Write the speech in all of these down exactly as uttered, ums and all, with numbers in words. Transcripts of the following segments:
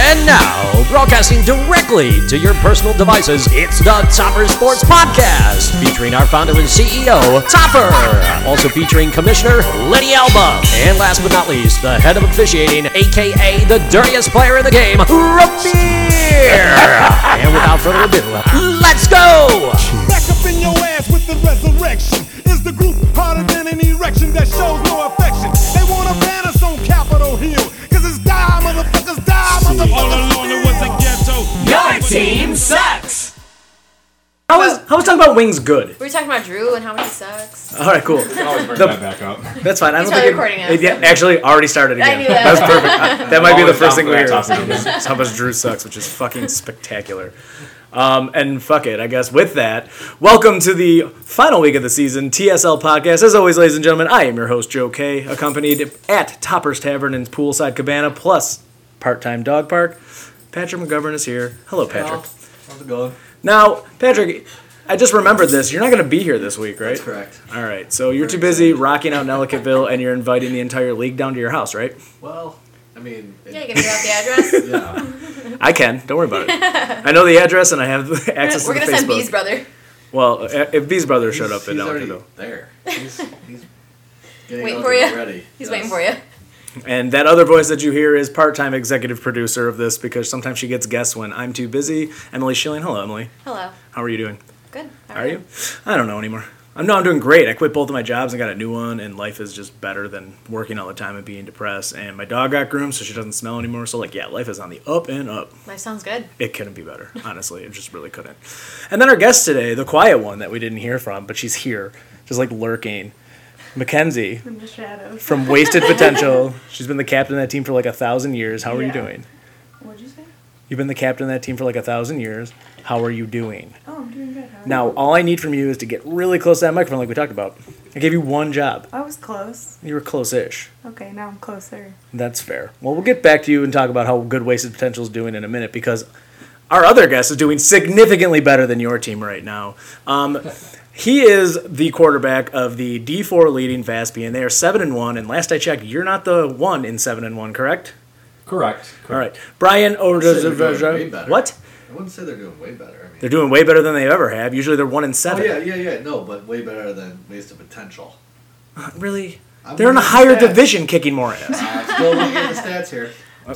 And now, broadcasting directly to your personal devices, it's the Topper Sports Podcast, featuring our founder and C E O, Topper, also featuring Commissioner Lenny Alba, and last but not least, the head of officiating, aka the dirtiest player in the game, Rapier. And without further ado, let's go! Back up in your ass with the resurrection. Is the group harder than an erection that shows no affection? They wanna ban us on Capitol Hill, cause it's die, motherfuckers, die, motherfuckers. All alone it was a ghetto. Your team sucks! How was, how was talking about wings good? We were talking about Drew and how much he sucks. All right, cool. Always bring The- that back up. That's fine. I He's don't probably think recording it, us. it yeah, actually already started again. I knew that. That was perfect. I- that might be the Always first down thing we for that hear. topic. Is how much Drew sucks, which is fucking spectacular. Um, and fuck it, I guess with that, welcome to the final week of the season, T S L Podcast. As always, ladies and gentlemen, I am your host, Joe K, accompanied at Topper's Tavern and Poolside Cabana, plus part-time dog park. Patrick McGovern is here. Hello, Patrick. How's it going? Now, Patrick, I just remembered this. You're not going to be here this week, right? That's correct. All right, so you're too busy rocking out in Ellicottville, and you're inviting the entire league down to your house, right? Well, I mean, it, Yeah, you gonna give out the address? yeah. I can. Don't worry about it. I know the address, and I have access We're to the gonna Facebook. send B's brother. Well, if B's brother showed up he's, in he's already Ellicottville. there. He's, he's getting Waiting out for to you. get Ready. He's Yes. waiting for you. And that other voice that you hear is part-time executive producer of this because sometimes she gets guests when I'm too busy. Emily Schilling. Hello, Emily. Hello. How are you doing? Good. How Are you? I don't know anymore. I'm no, I'm doing great. I quit both of my jobs and got a new one, and life is just better than working all the time and being depressed. And my dog got groomed, so she doesn't smell anymore. So, like, yeah, life is on the up and up. Life sounds good. It couldn't be better, honestly. It just really couldn't. And then our guest today, the quiet one that we didn't hear from, but she's here, just like lurking. Mackenzie In the shadows. from Wasted Potential. She's been the captain of that team for like a thousand years. How are you Yeah. doing? What'd you say? You've been the captain of that team for like a thousand years. How are you doing? Oh, I'm doing good. How are Now, you? all I need from you is to get really close to that microphone like we talked about. I gave you one job. I was close. You were close-ish. Okay, now I'm closer. That's fair. Well, we'll get back to you and talk about how good Wasted Potential is doing in a minute because our other guest is doing significantly better than your team right now. Um, he is the quarterback of the D four leading Vaspi, and they are seven and one. And last I checked, you're not the one in seven and one, correct? Correct. All right, Brian. I'd say they're doing way better. What? I wouldn't say they're doing way better. I mean, They're doing way better than they ever have. Usually they're one and oh seven. yeah, yeah, yeah. No, but way better than Wasted Potential. Really? I'm They're in a looking higher at the stats. division, kicking more ass. I'm still looking at the stats here.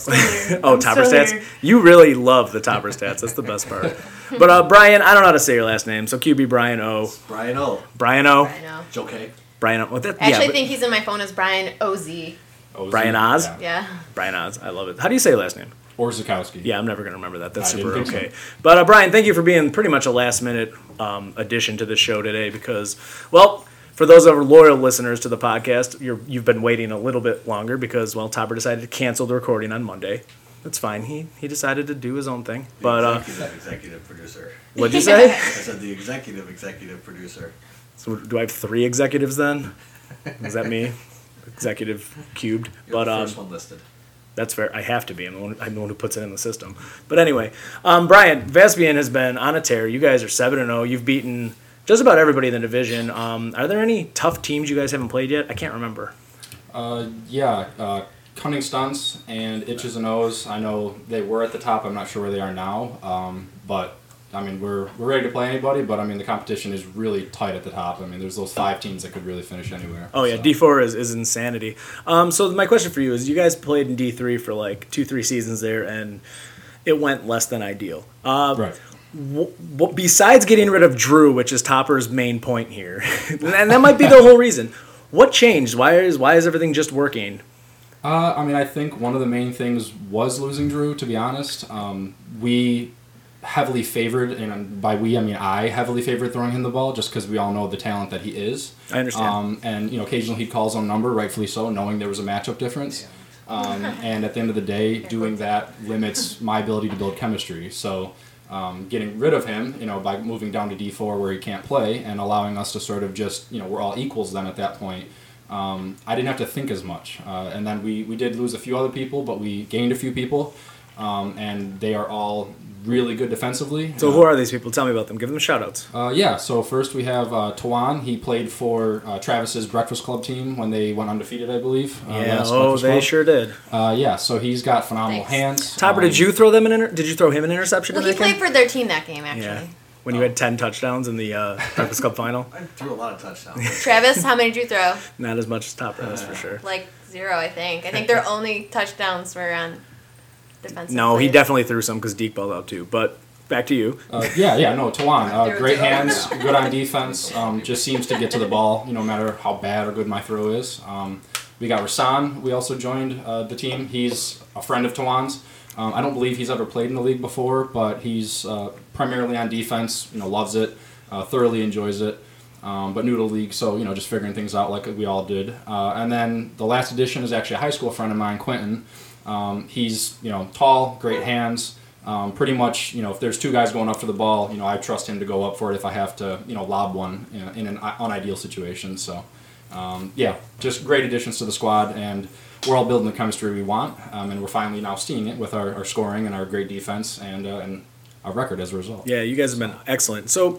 Oh, I'm Topper still stats. here. You really love the Topper stats. That's the best part. But uh, Brian, I don't know how to say your last name, so Q B Brian O. Brian O. Brian O. I know. Joe K. Brian O. Well, that, I actually yeah, but- think he's in my phone as Brian O Z. Ozy. Brian Oz? Yeah. Yeah. Brian Oz. I love it. How do you say your last name? Or Zukowski. Yeah, I'm never going to remember that. That's I super didn't think okay. But uh, Brian, thank you for being pretty much a last minute um, addition to the show today because, well, for those of our loyal listeners to the podcast, you're, you've been waiting a little bit longer because, well, Topper decided to cancel the recording on Monday. That's fine. He he decided to do his own thing. The But uh, executive, executive producer. what'd you say? I said the executive, executive producer. So do I have three executives then? Is that me? Executive cubed. You're But the um, first one listed. that's fair. I have to be. I'm the one, I'm the one who puts it in the system. But anyway, um, Brian, Vespian has been on a tear. You guys are seven and oh. You've beaten just about everybody in the division. Um, are there any tough teams you guys haven't played yet? I can't remember. Uh, yeah. Uh, Cunning Stunts and Itches and O's. I know they were at the top. I'm not sure where they are now. Um, but I mean, we're we're ready to play anybody. But I mean, the competition is really tight at the top. I mean, there's those five teams that could really finish anywhere. Oh, yeah. so. D four is, is insanity. Um, so my question for you is you guys played in D three for like two, three seasons there, and it went less than ideal. Uh, Right. W- w- besides getting rid of Drew, which is Topper's main point here, and that might be the whole reason, what changed? Why is why is everything just working? Uh, I mean, I think one of the main things was losing Drew, to be honest. Um, we heavily favored, and by we, I mean I heavily favored throwing him the ball just because we all know the talent that he is. I understand. Um, and, you know, occasionally he'd call his own number, rightfully so, knowing there was a matchup difference. Um, and at the end of the day, doing that limits my ability to build chemistry. So um, getting rid of him, you know, by moving down to D four where he can't play and allowing us to sort of just, you know, we're all equals then at that point. Um, I didn't have to think as much. Uh, and then we, we did lose a few other people, but we gained a few people. Um, and they are all really good defensively. So Uh, who are these people? Tell me about them. Give them shout-outs. Uh, yeah, so first we have uh, Tawan. He played for uh, Travis's Breakfast Club team when they went undefeated, I believe. Uh, Yeah, last oh, Breakfast they Club. sure did. Uh, yeah, so he's got phenomenal Thanks. hands. Topper, Um, did you throw them an inter- Did you throw him an interception Well, in he that game? played for their team that game, actually. Yeah, when you had ten touchdowns in the uh, Breakfast Club final. I threw a lot of touchdowns. Travis, how many did you throw? Not as much as Topper, that's for sure. Like zero, I think. I think their only touchdowns were on defensive No, he plays. definitely threw some because Deke balled out too. But back to you. Uh, yeah, yeah, no, Tawan. Uh, There we great go. hands, good on defense. Um, just seems to get to the ball, you know, no matter how bad or good my throw is. Um, we got Rasan. We also joined uh, the team. He's a friend of Tawan's. Um, I don't believe he's ever played in the league before, but he's uh, primarily on defense. You know, loves it, uh, thoroughly enjoys it. Um, but new to the league, so you know, just figuring things out like we all did. Uh, and then the last addition is actually a high school friend of mine, Quentin. Um, he's you know tall, great hands. Um, pretty much, you know, if there's two guys going up for the ball, you know, I trust him to go up for it if I have to, you know, lob one in, in an unideal situation. So, um, yeah, just great additions to the squad, and we're all building the chemistry we want, um, and we're finally now seeing it with our, our scoring and our great defense and uh, and our record as a result. Yeah, you guys have been excellent. So,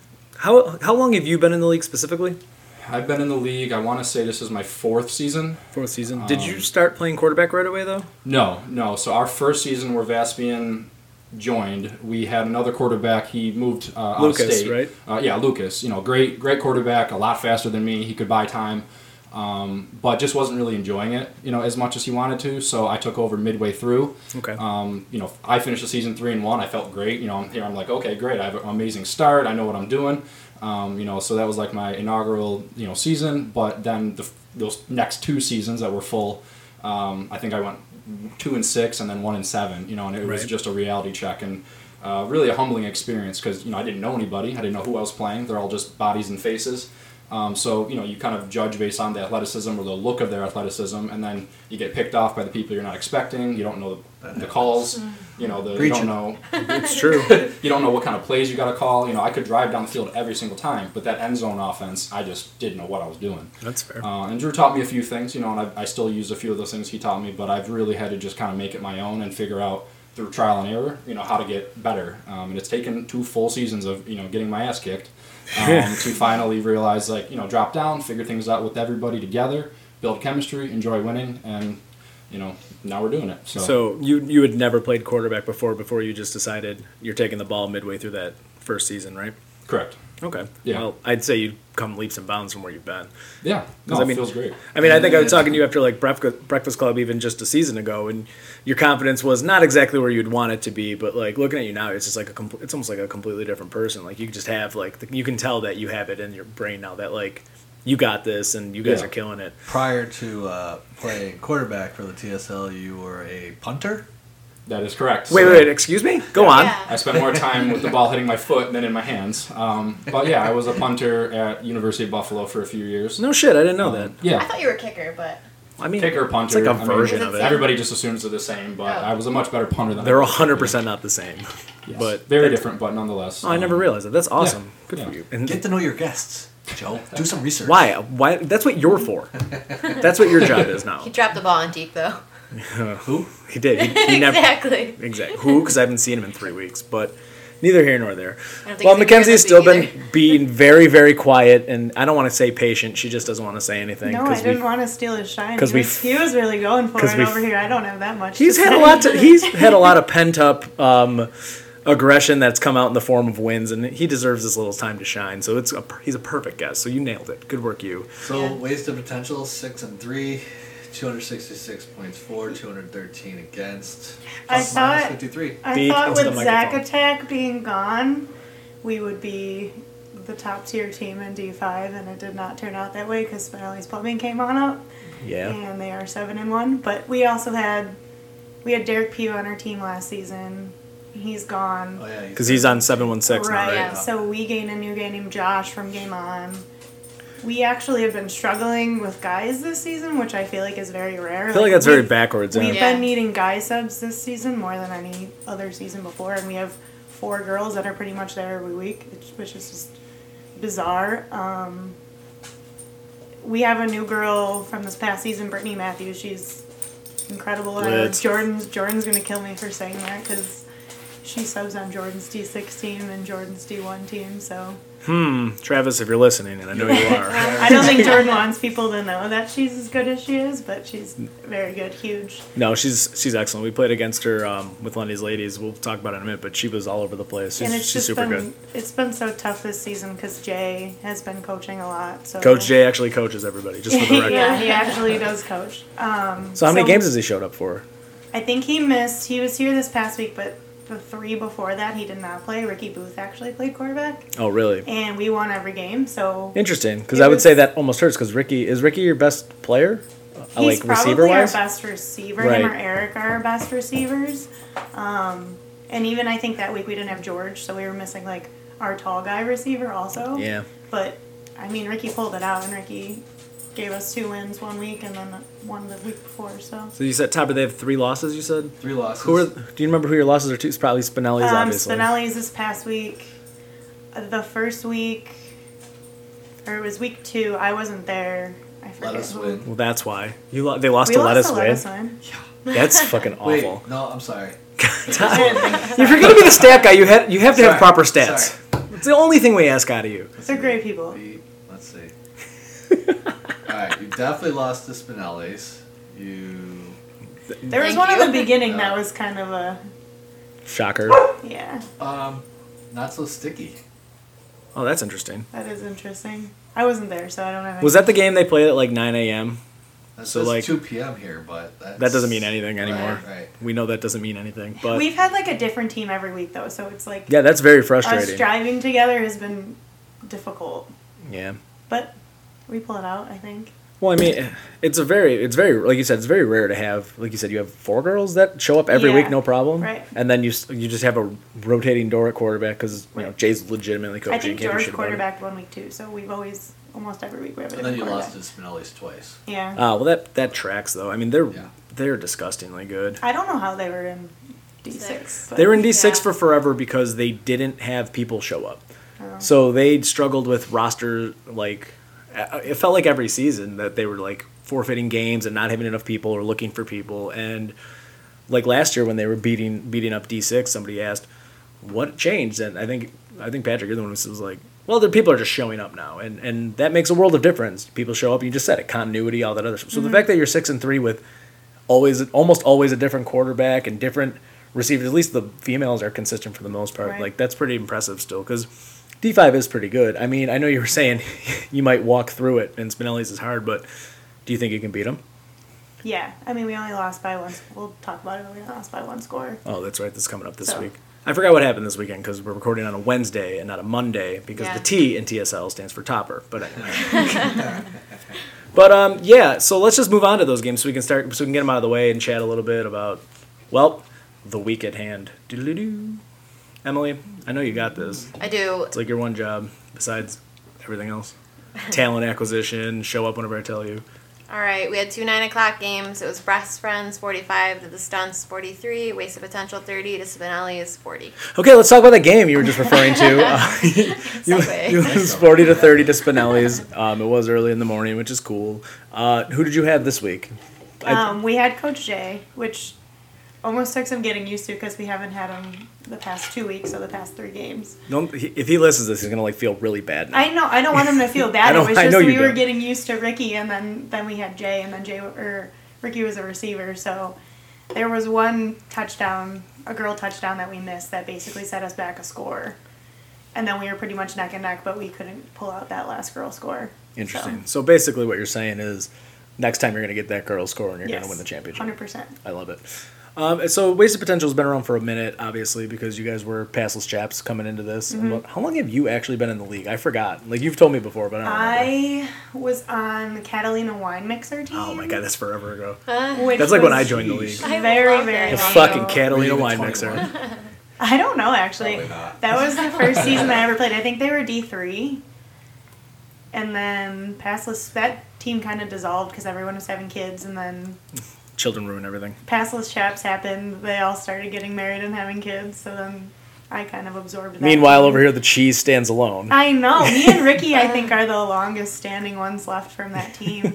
how how long have you been in the league specifically? I've been in the league. I want to say this is my fourth season. Fourth season. Did Um, you start playing quarterback right away though? No, no. So our first season where Vaspian joined, we had another quarterback. He moved uh, out Lucas, of state. right? Uh, yeah, Lucas. You know, great, great quarterback. A lot faster than me. He could buy time, um, but just wasn't really enjoying it. You know, as much as he wanted to. So I took over midway through. Okay. Um, you know, I finished the season three and one. I felt great. You know, I'm here. I'm like, okay, great. I have an amazing start. I know what I'm doing. Um, you know, so that was like my inaugural, you know, season. But then the, those next two seasons that were full, um, I think I went two and six and then one and seven. You know, and it was Right. just a reality check and uh, really a humbling experience because you know I didn't know anybody. I didn't know who I was playing. They're all just bodies and faces. Um, so you know you kind of judge based on the athleticism or the look of their athleticism, and then you get picked off by the people you're not expecting. You don't know the, the calls. You know the, you Preaching. don't know It's true. you don't know what kind of plays you got to call. You know, I could drive down the field every single time, but that end zone offense, I just didn't know what I was doing. That's fair. Uh, and Drew taught me a few things, you know, and I, I still use a few of those things he taught me, but I've really had to just kind of make it my own and figure out through trial and error, you know, how to get better. Um, and it's taken two full seasons of, you know, getting my ass kicked um, to finally realize, like, you know, drop down, figure things out with everybody together, build chemistry, enjoy winning, and, you know, now we're doing it. So, So you you had never played quarterback before before you just decided you're taking the ball midway through that first season, right? correct. Okay. Yeah. Well, I'd say you've come leaps and bounds from where you've been. Yeah. No, I it mean- feels great. I mean, I think I was talking to you after like Bref- Breakfast Club even just a season ago, and your confidence was not exactly where you'd want it to be. But like looking at you now, it's just like a compl- it's almost like a completely different person. Like you just have like the, you can tell that you have it in your brain now that like you got this and you guys Yeah. are killing it. Prior to uh, playing quarterback for the T S L, you were a punter? That is correct. Wait, So- wait, wait, excuse me. Go on. Yeah. I spent more time with the ball hitting my foot than in my hands. Um, but yeah, I was a punter at University of Buffalo for a few years. No shit, I didn't know Um, that. I Yeah, thought you were a kicker, but I mean, kicker, punter. It's like a I mean, version of it. Everybody just assumes they're the same, but Oh. I was a much better punter than I They're was. one hundred percent not the same. Yes. But very that's- different, but nonetheless. Oh, I never um, realized that. That's awesome. Good Yeah. for you. And Get to know your guests, Joe. Do some research. why? Why? That's what you're for. That's what your job is now. he dropped the ball on Deke, though. Who? He did. He, he never. Exactly. Exactly. Who? Because I haven't seen him in three weeks. But neither here nor there. I don't think Well, he's gonna Mackenzie's hear still this been week being very, very quiet, and I don't want to say patient. She just doesn't want to say anything. No, I 'cause didn't we- want to steal his shine. 'cause He we was, f- he was really going for 'cause it we over f- here. I don't have that much. He's to had a say. lot. To, he's had a lot of pent up um, aggression that's come out in the form of wins, and he deserves this little time to shine. So it's a, he's a perfect guest. So you nailed it. Good work, you. So Yeah. wasted potential six and three, two hundred sixty-six points for, two hundred thirteen against. I Plus minus thought- fifty-three. I Speak thought into with the Zack microphone. Attack being gone, we would be the top tier team in D five, and it did not turn out that way because Spinelli's Plumbing came on up, Yeah. and they are seven and one. But we also had we had Derek Pugh on our team last season. He's gone. Oh yeah, Because he's on seven one six now, right. right? Yeah. So we gained a new guy named Josh from Game On. We actually have been struggling with guys this season, which I feel like is very rare. I feel like that's very we've- backwards. We've Yeah. Yeah. been needing guy subs this season more than any other season before, and we have four girls that are pretty much there every week, which, which is just bizarre. Um, we have a new girl from this past season, Brittany Matthews. She's incredible. And I know Lit. Jordan's Jordan's gonna kill me for saying that because she subs on Jordan's D six team and Jordan's D one team, so. Hmm, Travis, if you're listening, and I know you are. I don't think Jordan wants people to know that she's as good as she is, but she's very good, huge. No, she's she's excellent. We played against her um, with Lundy's ladies. We'll talk about it in a minute, but she was all over the place. She's, and it's she's just super been, good. It's been so tough this season because Jay has been coaching a lot. So Coach Jay actually coaches everybody, just for the record. Yeah, he actually does coach. Um, so how many games has he showed up for? I think he missed. He was here this past week, but the three before that he did not play. Ricky Booth actually played quarterback. Oh, really? And we won every game, so. Interesting, because I would say that almost hurts. Because Ricky is Ricky your best player, uh, He's like probably receiver our wise. best receiver. Right. Him or Eric are our best receivers. Um, and even I think that week we didn't have George, so we were missing like our tall guy receiver also. Yeah. But I mean, Ricky pulled it out, and Ricky gave us two wins one week and then one the week before. So. So you said Topper, they have three losses. You said Three losses. Who are? Do you remember who your losses are to? It's probably Spinelli's, Um, obviously. Spinelli's this past week. Uh, The first week, or it was week two. I wasn't there. I forget Let us who. win. Well, that's why you lo- they lost We to lost Let Us to Win. Let Us Win. That's fucking Wait, awful. no, I'm sorry. If you're gonna be the stat guy, you have you have to have Sorry, proper stats. It's the only thing we ask out of you. They're great people. We, let's see. Alright, you definitely lost to Spinelli's. You. There was Thank one you. at the beginning Yeah. that was kind of a Shocker. yeah. Um, not so sticky. Oh, that's interesting. That is interesting. I wasn't there, so I don't know. Was that the game they played at like nine a.m.? That So, says like- two p.m. here, but that's, That doesn't mean anything anymore. Right, right. We know that doesn't mean anything. But We've had like a different team every week though, so it's like yeah, that's very us frustrating. driving together has been difficult, Yeah. but we pull it out. I think. Well, I mean, it's a very, it's very, like you said, it's very rare to have, like you said, you have four girls that show up every Yeah, week, no problem. right. And then you s- you just have a rotating door at quarterback because you know Right. Jay's legitimately coaching. I think can't do George shit about it. quarterbacked one week too, so we've always almost every week we have a And then different you quarterback. lost to Spinelli's twice. Yeah. Ah, well, that that tracks though. I mean, they're Yeah. they're disgustingly good. I don't know how they were in D six. Six. But They were in D six Yeah. for forever because they didn't have people show up. Oh. So they struggled with roster, like, uh, it felt like every season that they were, like, forfeiting games and not having enough people or looking for people. And, like, last year when they were beating beating up D six, somebody asked, what changed? And I think I think Patrick, you're the one who was like, well, the people are just showing up now. And, and that makes a world of difference. People show up, you just said it, continuity, all that other stuff. So Mm-hmm. the fact that you're six and three with always almost always a different quarterback and different receivers, at least the females are consistent for the most part. Right. Like, that's pretty impressive still because D five is pretty good. I mean, I know you were saying you might walk through it and Spinelli's is hard, but do you think you can beat them? Yeah, I mean we only lost by one. We'll talk about it. But we only lost by one score. Oh, that's right. That's coming up this So- week. I forgot what happened this weekend because we're recording on a Wednesday and not a Monday because Yeah. the T in T S L stands for Topper. But anyway. But um, yeah, so let's just move on to those games so we can start so we can get them out of the way and chat a little bit about, well, the week at hand. Doo-doo-doo. Emily, I know you got this. I do. It's like your one job besides everything else. Talent acquisition, show up whenever I tell you. All right, we had two nine o'clock games. It was Breast Friends forty-five to the Stunts forty-three, Wasted Potential thirty to Spinelli's forty. Okay, let's talk about that game you were just referring to. Uh, you, Segue. you lose forty to thirty to Spinelli's. Um, it was early in the morning, which is cool. Uh, who did you have this week? I- Um, we had Coach Jay, which almost took some getting used to because we haven't had him the past two weeks or the past three games. Don't, he- if he listens to this, he's gonna like feel really bad now. I know. I don't want him to feel I bad. know- It was I just know you we were don't. getting used to Ricky, and then then we had Jay, and then Jay or Ricky was a receiver. So there was one touchdown, a girl touchdown that we missed that basically set us back a score, and then we were pretty much neck and neck, but we couldn't pull out that last girl score. Interesting. So basically, what you're saying is, next time you're gonna get that girl score and you're Yes, gonna win the championship. Hundred percent. I love it. Um, so Wasted Potential has been around for a minute, obviously, because you guys were passless chaps coming into this. Mm-hmm. And how long have you actually been in the league? I forgot. Like, you've told me before, but I don't remember. I was on the Catalina Wine Mixer team. Oh my god, that's forever ago. which That's like when I was joined the league. I Very, love very it. The long fucking ago. Catalina Were you wine even mixer. twenty-one? I don't know actually. Probably not. That was the first season that I ever played. I think they were D three. And then Passless, that team kind of dissolved because everyone was having kids, and then Children ruin everything. Passless Chaps happened. They all started getting married and having kids, so then I kind of absorbed that. Meanwhile, over here, the cheese stands alone. I know. Me and Ricky, I think, are the longest standing ones left from that team.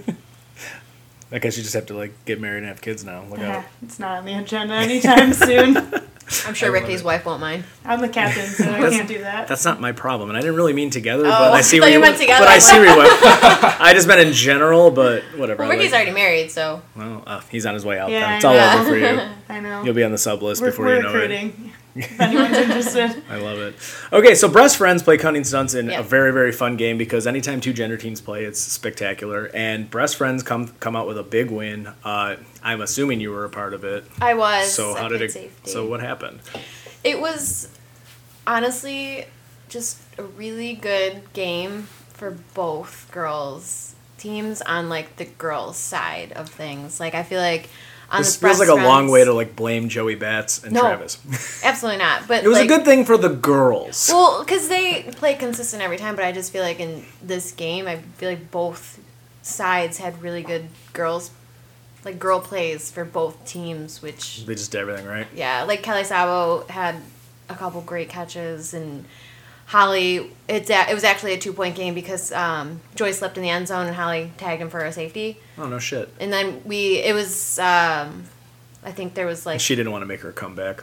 I guess you just have to like get married and have kids now. Look Yeah, out. it's not on the agenda anytime soon. I'm sure I love Ricky's it. wife won't mind. I'm the captain, so I can't do that. That's not my problem, and I didn't really mean together, Oh, but I see I where thought you went. meant together. But I I'm see like- where you went. I just meant in general, but whatever. Well, I Ricky's like- already married, so. Well, uh, he's on his way out. Yeah, then. I It's all know. over for you. I know. You'll be on the sub list we're before we're you know it. recruiting. If anyone's interested. I love it. Okay, so Breast Friends play Cunning Stunts in Yeah. a very, very fun game because anytime two gender teams play, it's spectacular. And Breast Friends come come out with a big win. Uh, I'm assuming you were a part of it. I was. So I how did played it? Safety. So what happened? It was honestly just a really good game for both girls teams on like the girls side of things. Like I feel like on This the feels Breast like a long Friends- way to like blame Joey Bats and No. Travis. Absolutely not. But It was like, a good thing for the girls. Well, because they play consistent every time, but I just feel like in this game, I feel like both sides had really good girls, like girl plays for both teams, which, They just did everything right. yeah, like Kelly Sabo had a couple great catches, and Holly, it's a, it was actually a two-point game because um, Joy slipped in the end zone and Holly tagged him for a safety. Oh no shit. And then we, it was, um, I think there was like... She didn't want to make her come back.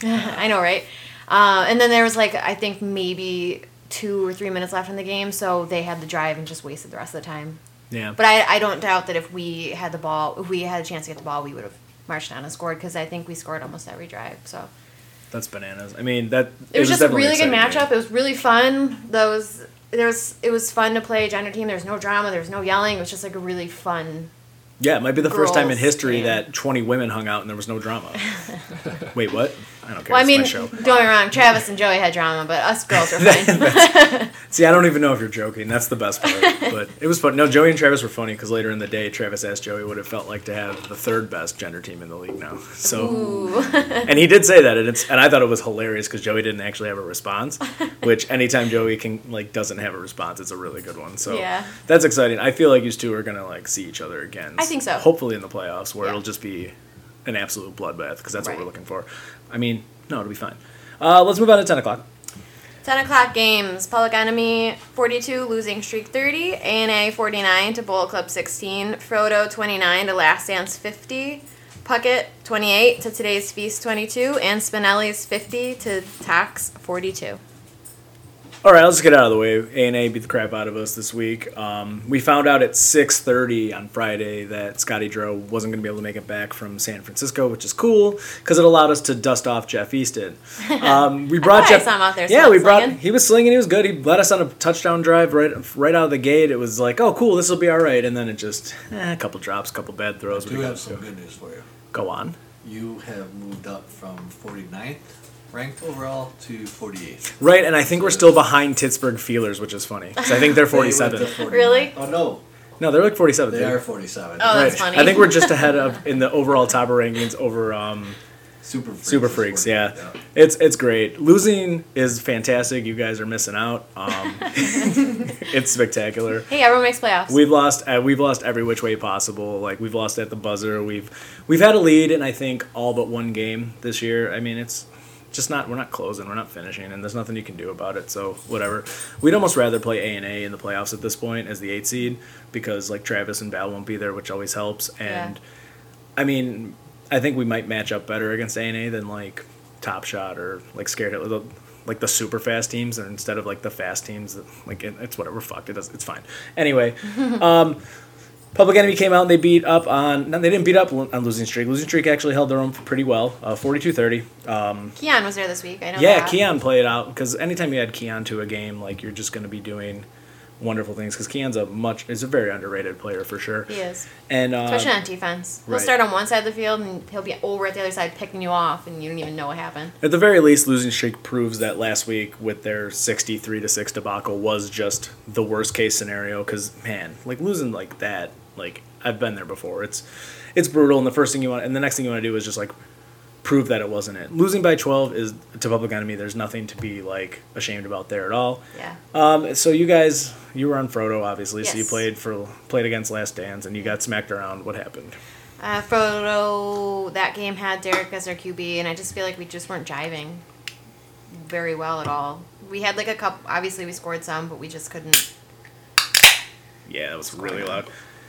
I know, right? Uh, and then there was like I think maybe two or three minutes left in the game, so they had the drive and just wasted the rest of the time. Yeah. But I, I don't doubt that if we had the ball, if we had a chance to get the ball, we would have marched down and scored because I think we scored almost every drive. So That's bananas. I mean that. it, was, just a definitely really good an exciting matchup. It was really fun. Those there was it was fun to play gender team. There was no drama. There was no yelling. It was just like a really fun. Yeah, it might be the first time in girls history game. that twenty women hung out and there was no drama. Wait, what? I don't care. Well, I It's mean, my show. don't get me wrong. Travis and Joey had drama, but us girls were fine. See, I don't even know if you're joking. That's the best part. But it was fun. No, Joey and Travis were funny because later in the day, Travis asked Joey what it felt like to have the third best gender team in the league now. So, and he did say that, and it's and I thought it was hilarious because Joey didn't actually have a response. Which anytime Joey can like doesn't have a response, it's a really good one. So Yeah. that's exciting. I feel like you two are gonna like see each other again. I think so. Hopefully in the playoffs where Yeah. it'll just be an absolute bloodbath because that's Right. what we're looking for. I mean, no, it'll be fine. Uh, let's move on to ten o'clock. ten o'clock games. Public Enemy forty-two, losing streak thirty. A N A forty-nine to Bowl Club sixteen. Frodo twenty-nine to Last Dance fifty. Puckett twenty-eight to Today's Feast twenty-two. And Spinelli's fifty to Tax forty-two. All right, let's get out of the way. A and A beat the crap out of us this week. Um, we found out at six thirty on Friday that Scotty Dro wasn't going to be able to make it back from San Francisco, which is cool because it allowed us to dust off Jeff Easton. Um, we brought thought I Jeff. saw him out there yeah, sling- we brought. slinging. He was slinging. He was good. He led us on a touchdown drive right right out of the gate. It was like, oh, cool, this will be all right. And then it just eh, a couple drops, a couple bad throws. I We do got have to some good news for you. Go on. You have moved up from forty-ninth ranked overall to forty-eighth. Right, and I think we're still behind Pittsburgh Feelers, which is funny. 'Cause I think they're They went to forty-seven. forty-nine. Really? Oh no, No, they're like forty-seven. they are forty-seven. Oh, that's funny. I think we're just ahead of in the overall top rankings over um, Super Freaks. Super is Freaks. forty, Yeah, it's it's great. Losing is fantastic. You guys are missing out. Um, it's spectacular. Hey, everyone makes playoffs. We've lost. Uh, we've lost every which way possible. Like we've lost at the buzzer. We've we've had a lead in I think all but one game this year. I mean, it's just not. We're not closing. We're not finishing, and there's nothing you can do about it. So whatever. We'd almost rather play A and A in the playoffs at this point as the eight seed because like Travis and Val won't be there, which always helps. And Yeah. I mean, I think we might match up better against A and A than like Top Shot or like Scared Hitler. The, like the super fast teams, and instead of like the fast teams, that, like it, it's whatever. Fuck it, does, it's fine. Anyway, um, Public Enemy came out and they beat up on. No, they didn't beat up on Losing Streak. Losing Streak actually held their own pretty well, uh, forty-two thirty. Um, Keon was there this week. I know yeah, that. Keon played out because anytime you add Keon to a game, like you're just going to be doing wonderful things because Keon's a much is a very underrated player for sure. He is. And uh, Especially on defense. He'll right. start on one side of the field and he'll be over at the other side picking you off and you don't even know what happened. At the very least, Losing Streak proves that last week with their sixty-three to six debacle was just the worst case scenario. Because man, like losing like that, like I've been there before. It's it's brutal, and the first thing you want, and the next thing you want to do is just like prove that it wasn't it. Losing by twelve is to Public Enemy. There's nothing to be like ashamed about there at all. Yeah. Um, so you guys, you were on Frodo, obviously. So you Yes. played for played against Last Dance, and you got smacked around. What happened? Uh, Frodo, that game had Derek as our Q B, and I just feel like we just weren't jiving very well at all. We had like a couple, obviously we scored some, but we just couldn't. Yeah, that was really loud.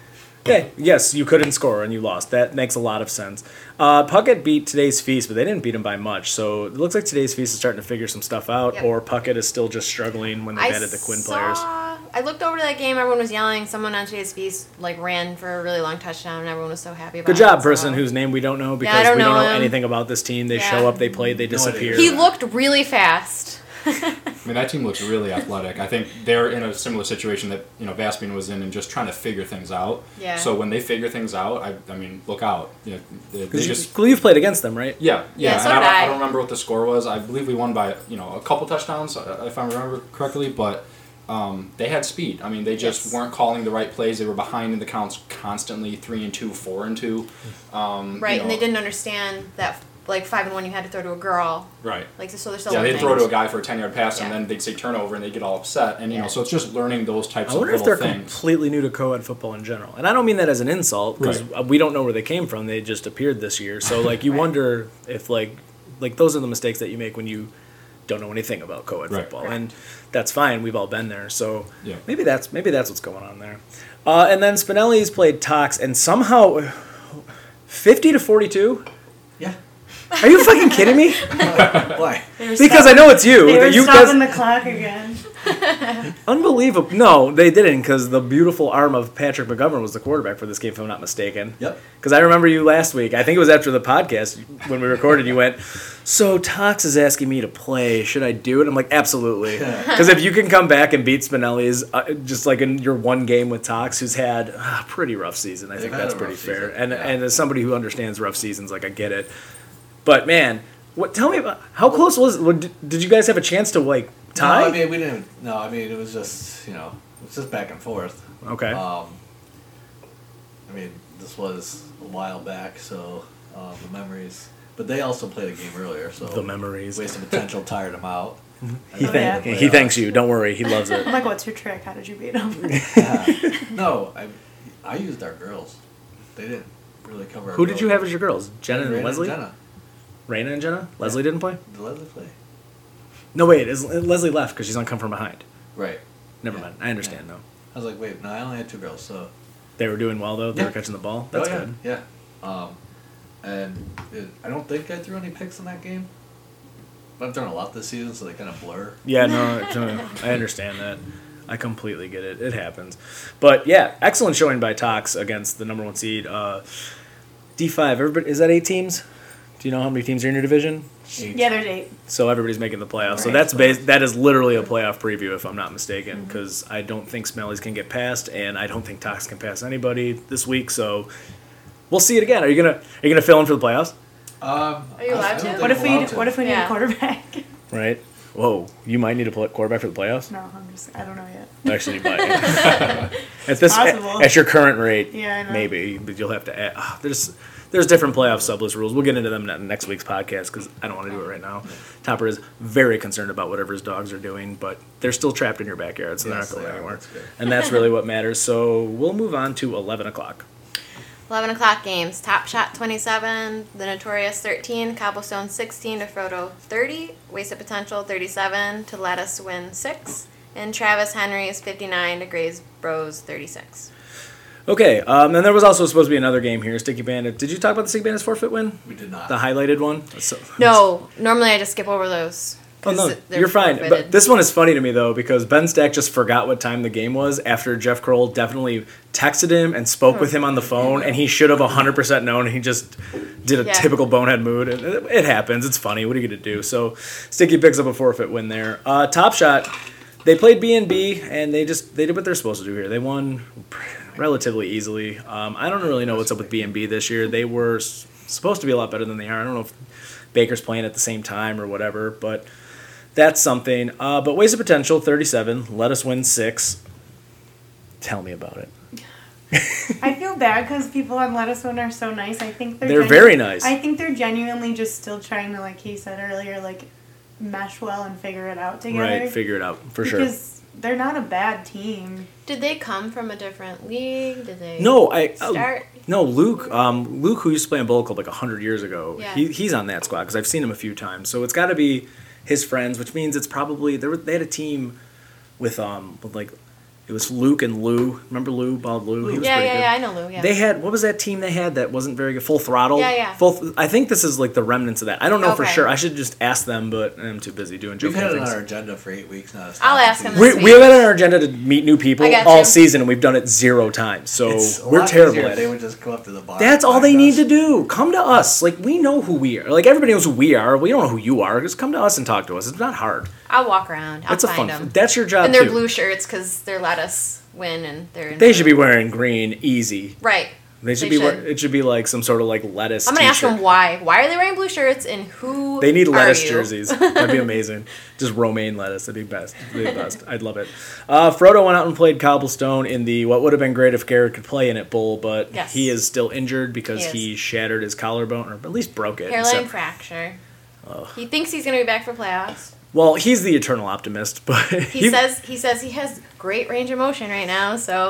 Okay, yes, you couldn't score and you lost. That makes a lot of sense. Uh, Puckett beat Today's Feast, but they didn't beat him by much. So it looks like Today's Feast is starting to figure some stuff out, Yep. or Puckett is still just struggling when they've I added the Quinn saw, players. I looked over to that game. Everyone was yelling. Someone on Today's Feast like ran for a really long touchdown, and everyone was so happy about Good it. job, so- person whose name we don't know because don't we don't know know him. anything about this team. They Yeah. show up, they play, they disappear. He looked really fast. I mean, that team looks really athletic. I think they're in a similar situation that, you know, Vaspian was in and just trying to figure things out. Yeah. So when they figure things out, I, I mean, look out. You know, they, they Because just... you, you've played against them, right? Yeah, yeah. Yeah, so and I, did don't, I. I don't remember what the score was. I believe we won by, you know, a couple touchdowns, uh, if I remember correctly, but um, they had speed. I mean, they just Yes. weren't calling the right plays. They were behind in the counts constantly, three and two, four and two. Um, Right, you and they know- didn't understand that like five and one you had to throw to a girl. Right. Like so, they're still Yeah, they'd learning. throw to a guy for a ten-yard pass, and Yeah. then they'd say turnover, and they'd get all upset. And, you know, Yeah. so it's just learning those types I of wonder if little they're things. completely new to co-ed football in general. And I don't mean that as an insult, because Right. we don't know where they came from. They just appeared this year. So, like, you wonder if, like, like those are the mistakes that you make when you don't know anything about co-ed Right. football. And that's fine. We've all been there. So Yeah. maybe that's maybe that's what's going on there. Uh, and then Spinelli's played Tox, and somehow fifty to forty-two? Yeah. Are you fucking kidding me? Why? They were Because I know it's you. They were you stopping the clock again. Unbelievable. No, they didn't, because the beautiful arm of Patrick McGovern was the quarterback for this game, if I'm not mistaken. Yep. Because I remember you last week, I think it was after the podcast, when we recorded, you went, so Tox is asking me to play. Should I do it? I'm like, absolutely. Because if you can come back and beat Spinelli's, uh, just like in your one game with Tox, who's had a pretty rough season, I think had that's a pretty rough fair. season, And yeah. and as somebody who understands rough seasons, like, I get it. But, man, what? Tell me about, how close was what, did, did you guys have a chance to, like, tie? No, I mean we didn't. No, I mean it was just you know it was just back and forth. Okay. Um, I mean this was a while back, so uh, the memories. But they also played a game earlier, so The memories. wasted potential tired them out. He, Oh, thank, yeah. he thanks you. Don't worry. He loves it. I'm like, what's your trick? How did you beat him? Yeah. No, I I used our girls. They didn't really cover. Our Who did you girls. have as your girls? Jenna Raina and Leslie? Jenna. Raina and Jenna? Leslie didn't play? Did Leslie play? No, wait. Is, Leslie left because she's on Come From Behind. Right. Never Yeah. mind. I understand, though. I was like, wait, no, I only had two girls, so. They were doing well, though. They Yeah. were catching the ball. That's oh, yeah, good. Yeah. Um, and it, I don't think I threw any picks in that game. But I've done a lot this season, so they kind of blur. Yeah, no, it- uh, I understand that. I completely get it. It happens. But, yeah, excellent showing by Tox against the number one seed. Uh, D five, everybody, is that eight teams? Do you know how many teams are in your division? Eight. Yeah, there's eight. So everybody's making the playoffs. So Right. that's bas- that is literally a playoff preview, if I'm not mistaken, Mm-hmm. because I don't think Smellies can get past, and I don't think Tox can pass anybody this week. So we'll see it again. Are you gonna are you gonna fill in for the playoffs? Um, Are you I- allowed I don't to? think What if I'm we allowed to. What if we need Yeah. a quarterback? Right. Whoa, you might need a pl- quarterback for the playoffs. No, I'm just. I don't know yet. Actually, you might. at this at, possible. at your current rate, Yeah, I know. maybe, but you'll have to add. ah, there's there's different playoff sublist rules. We'll get into them in next week's podcast because I don't want to do it right now. Topper is very concerned about whatever his dogs are doing, but they're still trapped in your backyard, so Yes, they're not they going are. anywhere. That's good. And that's really what matters. So we'll move on to eleven o'clock. eleven o'clock games. Top Shot twenty-seven, The Notorious thirteen, Cobblestone sixteen to Frodo thirty, Wasted Potential thirty-seven to Let Us Win six, and Travis Henry's fifty-nine to Grays Bros thirty-six. Okay, um, then there was also supposed to be another game here, Sticky Bandit. Did you talk about the Sticky Bandit's forfeit win? We did not. The highlighted one? So, No, normally I just skip over those. Oh, 'cause no, they're you're fine. forfeited. But this one is funny to me, though, because Ben Stack just forgot what time the game was after Jeff Kroll definitely texted him and spoke with him on the phone, and he should have one hundred percent known, and he just did a Yeah. typical bonehead mood. And it, it happens. It's funny. What are you going to do? So Sticky picks up a forfeit win there. Uh, Top Shot, they played B and B, and they just they did what they're supposed to do here. They won relatively easily. Um, I don't really know what's up with B and B this year. They were s- supposed to be a lot better than they are. I don't know if Baker's playing at the same time or whatever, but that's something. Uh, but Wasted Potential, thirty-seven. Let Us Win six. Tell me about it. I feel bad because people on Let Us Win are so nice. I think they're They're genu- very nice. I think they're genuinely just still trying to, like he said earlier, like mesh well and figure it out together. Right, figure it out, for sure. Because they're not a bad team. Did they come from a different league? Did they No, I oh, start? no Luke. Um, Luke, who used to play in Bullet Club like a hundred years ago, Yeah. he, he's on that squad because I've seen him a few times. So it's got to be his friends, which means it's probably they were, they had a team with um with like It was Luke and Lou. Remember Lou? Bald Lou? He was Yeah, pretty yeah, good. yeah. I know Lou. Yeah. They had, what was that team they had that wasn't very good? Full Throttle? Yeah, yeah. Full, I think this is like the remnants of that. I don't know for Okay. sure. I should just ask them, but I'm too busy doing We've joking had it things. on our agenda for eight weeks now. It's I'll not ask him confusing. We, this we have week. it on our agenda to meet new people I got all you. season, and we've done it zero times. So It's a we're lot terrible easier at if They it. would just go up to the bar. That's and all they find need us. to do. Come to us. Like, we know who we are. Like, everybody knows who we are. We don't know who you are. Just come to us and talk to us. It's not hard. I'll walk around. I'll It's a find fun. them. That's your job And they're too. blue shirts because they let us win, and they're. In They blue. should be wearing green, easy. Right. They should They be. Wear, should. it should be like some sort of like lettuce. I'm gonna ask t-shirt. them why. Why are they wearing blue shirts, and who? They need are lettuce you? jerseys. That'd be amazing. Just romaine lettuce. That'd be best. That'd be the best. I'd love it. Uh, Frodo went out and played Cobblestone in the what would have been great if Garrett could play in it bowl, but Yes. he is still injured because He he, is. shattered his collarbone or at least broke it. Hairline Except- fracture. He thinks he's gonna be back for playoffs. well, he's the eternal optimist, but He says he says he has great range of motion right now. So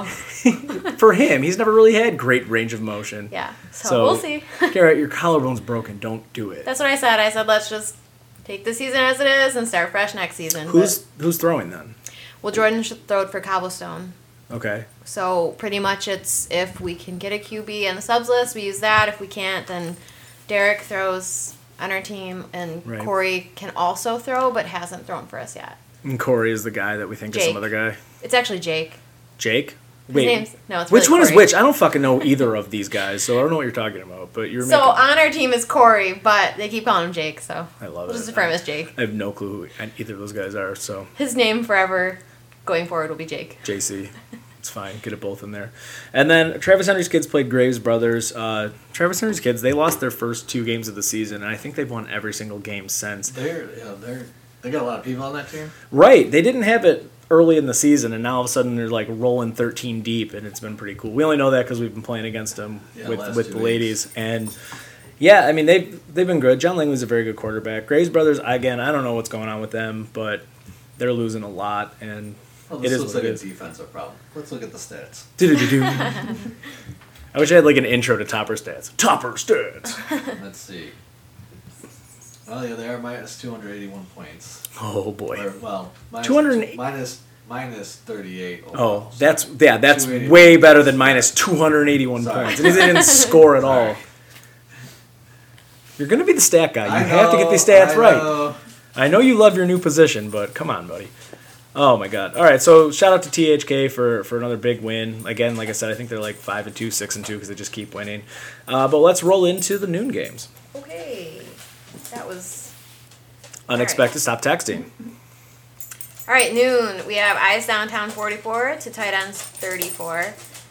for him, he's never really had great range of motion. yeah. So, So- we'll see. Garrett, your collarbone's broken. Don't do it. That's what I said. I said let's just take the season as it is and start fresh next season. Who's But- who's throwing then? well, Jordan should throw it for Cobblestone. Okay. So pretty much it's if we can get a Q B in the subs list, we use that. If we can't, then Derek throws on our team, and Right. Corey can also throw, but hasn't thrown for us yet. And Corey is the guy that we think is Jake. some other guy. It's actually Jake. Jake? His Wait. name's no, it's Which really one is Corey. which? I don't fucking know either of these guys, so I don't know what you're talking about. But you're So making. on our team is Corey, but they keep calling him Jake, so I love we'll it. just refer him as Jake. I have no clue who either of those guys are. So His name forever going forward will be Jake. J C, it's fine. Get it both in there. And then Travis Henry's kids played Graves Brothers. Uh, Travis Henry's kids, they lost their first two games of the season, and I think they've won every single game since. They're, you know, they're, they got a lot of people on that team. Right. They didn't have it early in the season, and now all of a sudden they're like rolling thirteen deep, and it's been pretty cool. We only know that because we've been playing against them Yeah, with last with two the weeks. ladies, and yeah, I mean they've they've been good. John Langley's a very good quarterback. Graves Brothers, again, I don't know what's going on with them, but they're losing a lot, and Well, it this is looks what like it a is. defensive problem. Let's look at the stats. Do-do-do-do. I wish I had like an intro to Topper Stats. Topper Stats. Let's see. Well, yeah, they are minus two hundred eighty-one points. Oh boy. Or, well, minus, two hundred eight minus, minus thirty-eight. Oh, overall. that's yeah, that's two eighty-one. way better than minus two hundred eighty-one Sorry. points. And he didn't score at all. Sorry. You're gonna be the stat guy. You I have to get know, these stats I right. know. I know you love your new position, but come on, buddy. Oh my God! All right, so shout out to T H K for, for another big win. Again, like I said, I think they're like five and two, six and two because they just keep winning. Uh, but let's roll into the noon games. Okay, that was Unexpected. Stop texting. all right. Noon. We have Eyes Downtown forty-four to tight ends thirty-four.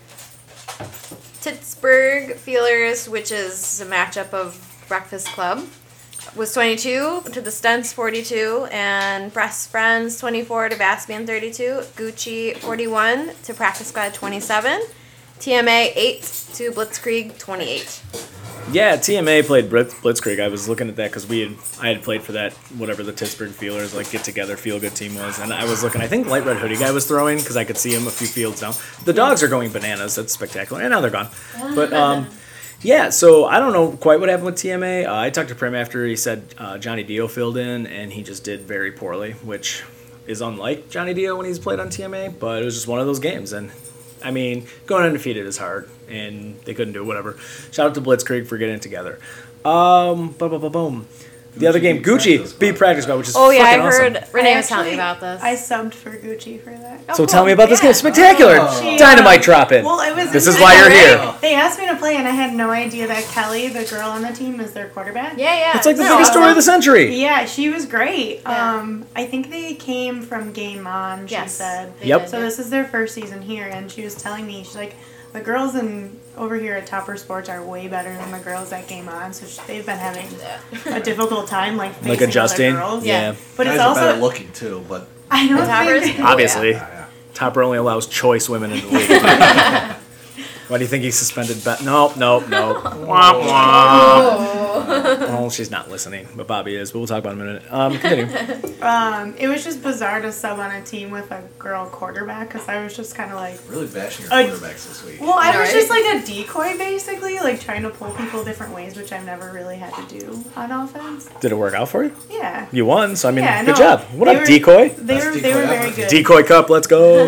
Pittsburgh Feelers, which is a matchup of Breakfast Club, was twenty-two to the Stunts forty-two, and Breast Friends twenty-four to Baspian thirty-two, Gucci forty-one to Practice Squad twenty-seven, T M A eight to Blitzkrieg twenty-eight. Yeah, T M A played Blitz, Blitzkrieg. I was looking at that because we had I had played for that whatever the Pittsburgh Feelers like get together feel good team was, and I was looking. I think Light Red Hoodie guy was throwing because I could see him a few fields down. The dogs are going bananas. That's spectacular, and now they're gone. But um, yeah, so I don't know quite what happened with T M A. Uh, I talked to Prim after he said uh, Johnny Dio filled in, and he just did very poorly, which is unlike Johnny Dio when he's played on T M A. But it was just one of those games, and I mean, going undefeated is hard, and they couldn't do it, whatever. Shout out to Blitzkrieg for getting it together. Um, boom, boom, boom, boom. The other game, beat Gucci Practice beat Squad. Practice Squad, which is Oh yeah, I fucking heard awesome. Renee I was telling me actually- about this. I subbed for Gucci for that. Oh, So cool. tell me about this Yeah. game. Spectacular. Oh. Dynamite drop it. Well, it was. This is I why know, you're right? here. They asked me to play, and I had no idea that Kelly, the girl on the team, is their quarterback. Yeah, yeah. It's like the Isn't that biggest story of the awesome? century. Yeah, she was great. Yeah. Um, I think they came from Game On. She Yes. said. they Yep. did, So yeah. this is their first season here, and she was telling me, she's like, the girls in over here at Topper Sports are way better than the girls at Game On. So sh they've been having a difficult time, like facing Like adjusting. other girls. Yeah. But Guys it's are also better looking too, but I don't The Toppers? think. Obviously, yeah, yeah. Topper only allows choice women in the league. Why do you think he suspended Bet? Nope, nope, nope. Womp womp. Oh, she's not listening, but Bobby is. But we'll talk about it in a minute. Um, continue. Um, it was just bizarre to sub on a team with a girl quarterback because I was just kind of like. really bashing your Uh, quarterbacks this week. Well, I know, was right? just like a decoy basically, like trying to pull people different ways, which I've never really had to do on offense. Did it work out for you? Yeah. You won, so I mean, Yeah, good no, job. What they up, were- decoy? They Best were they decoy were very ever. good. Decoy Cup, let's go.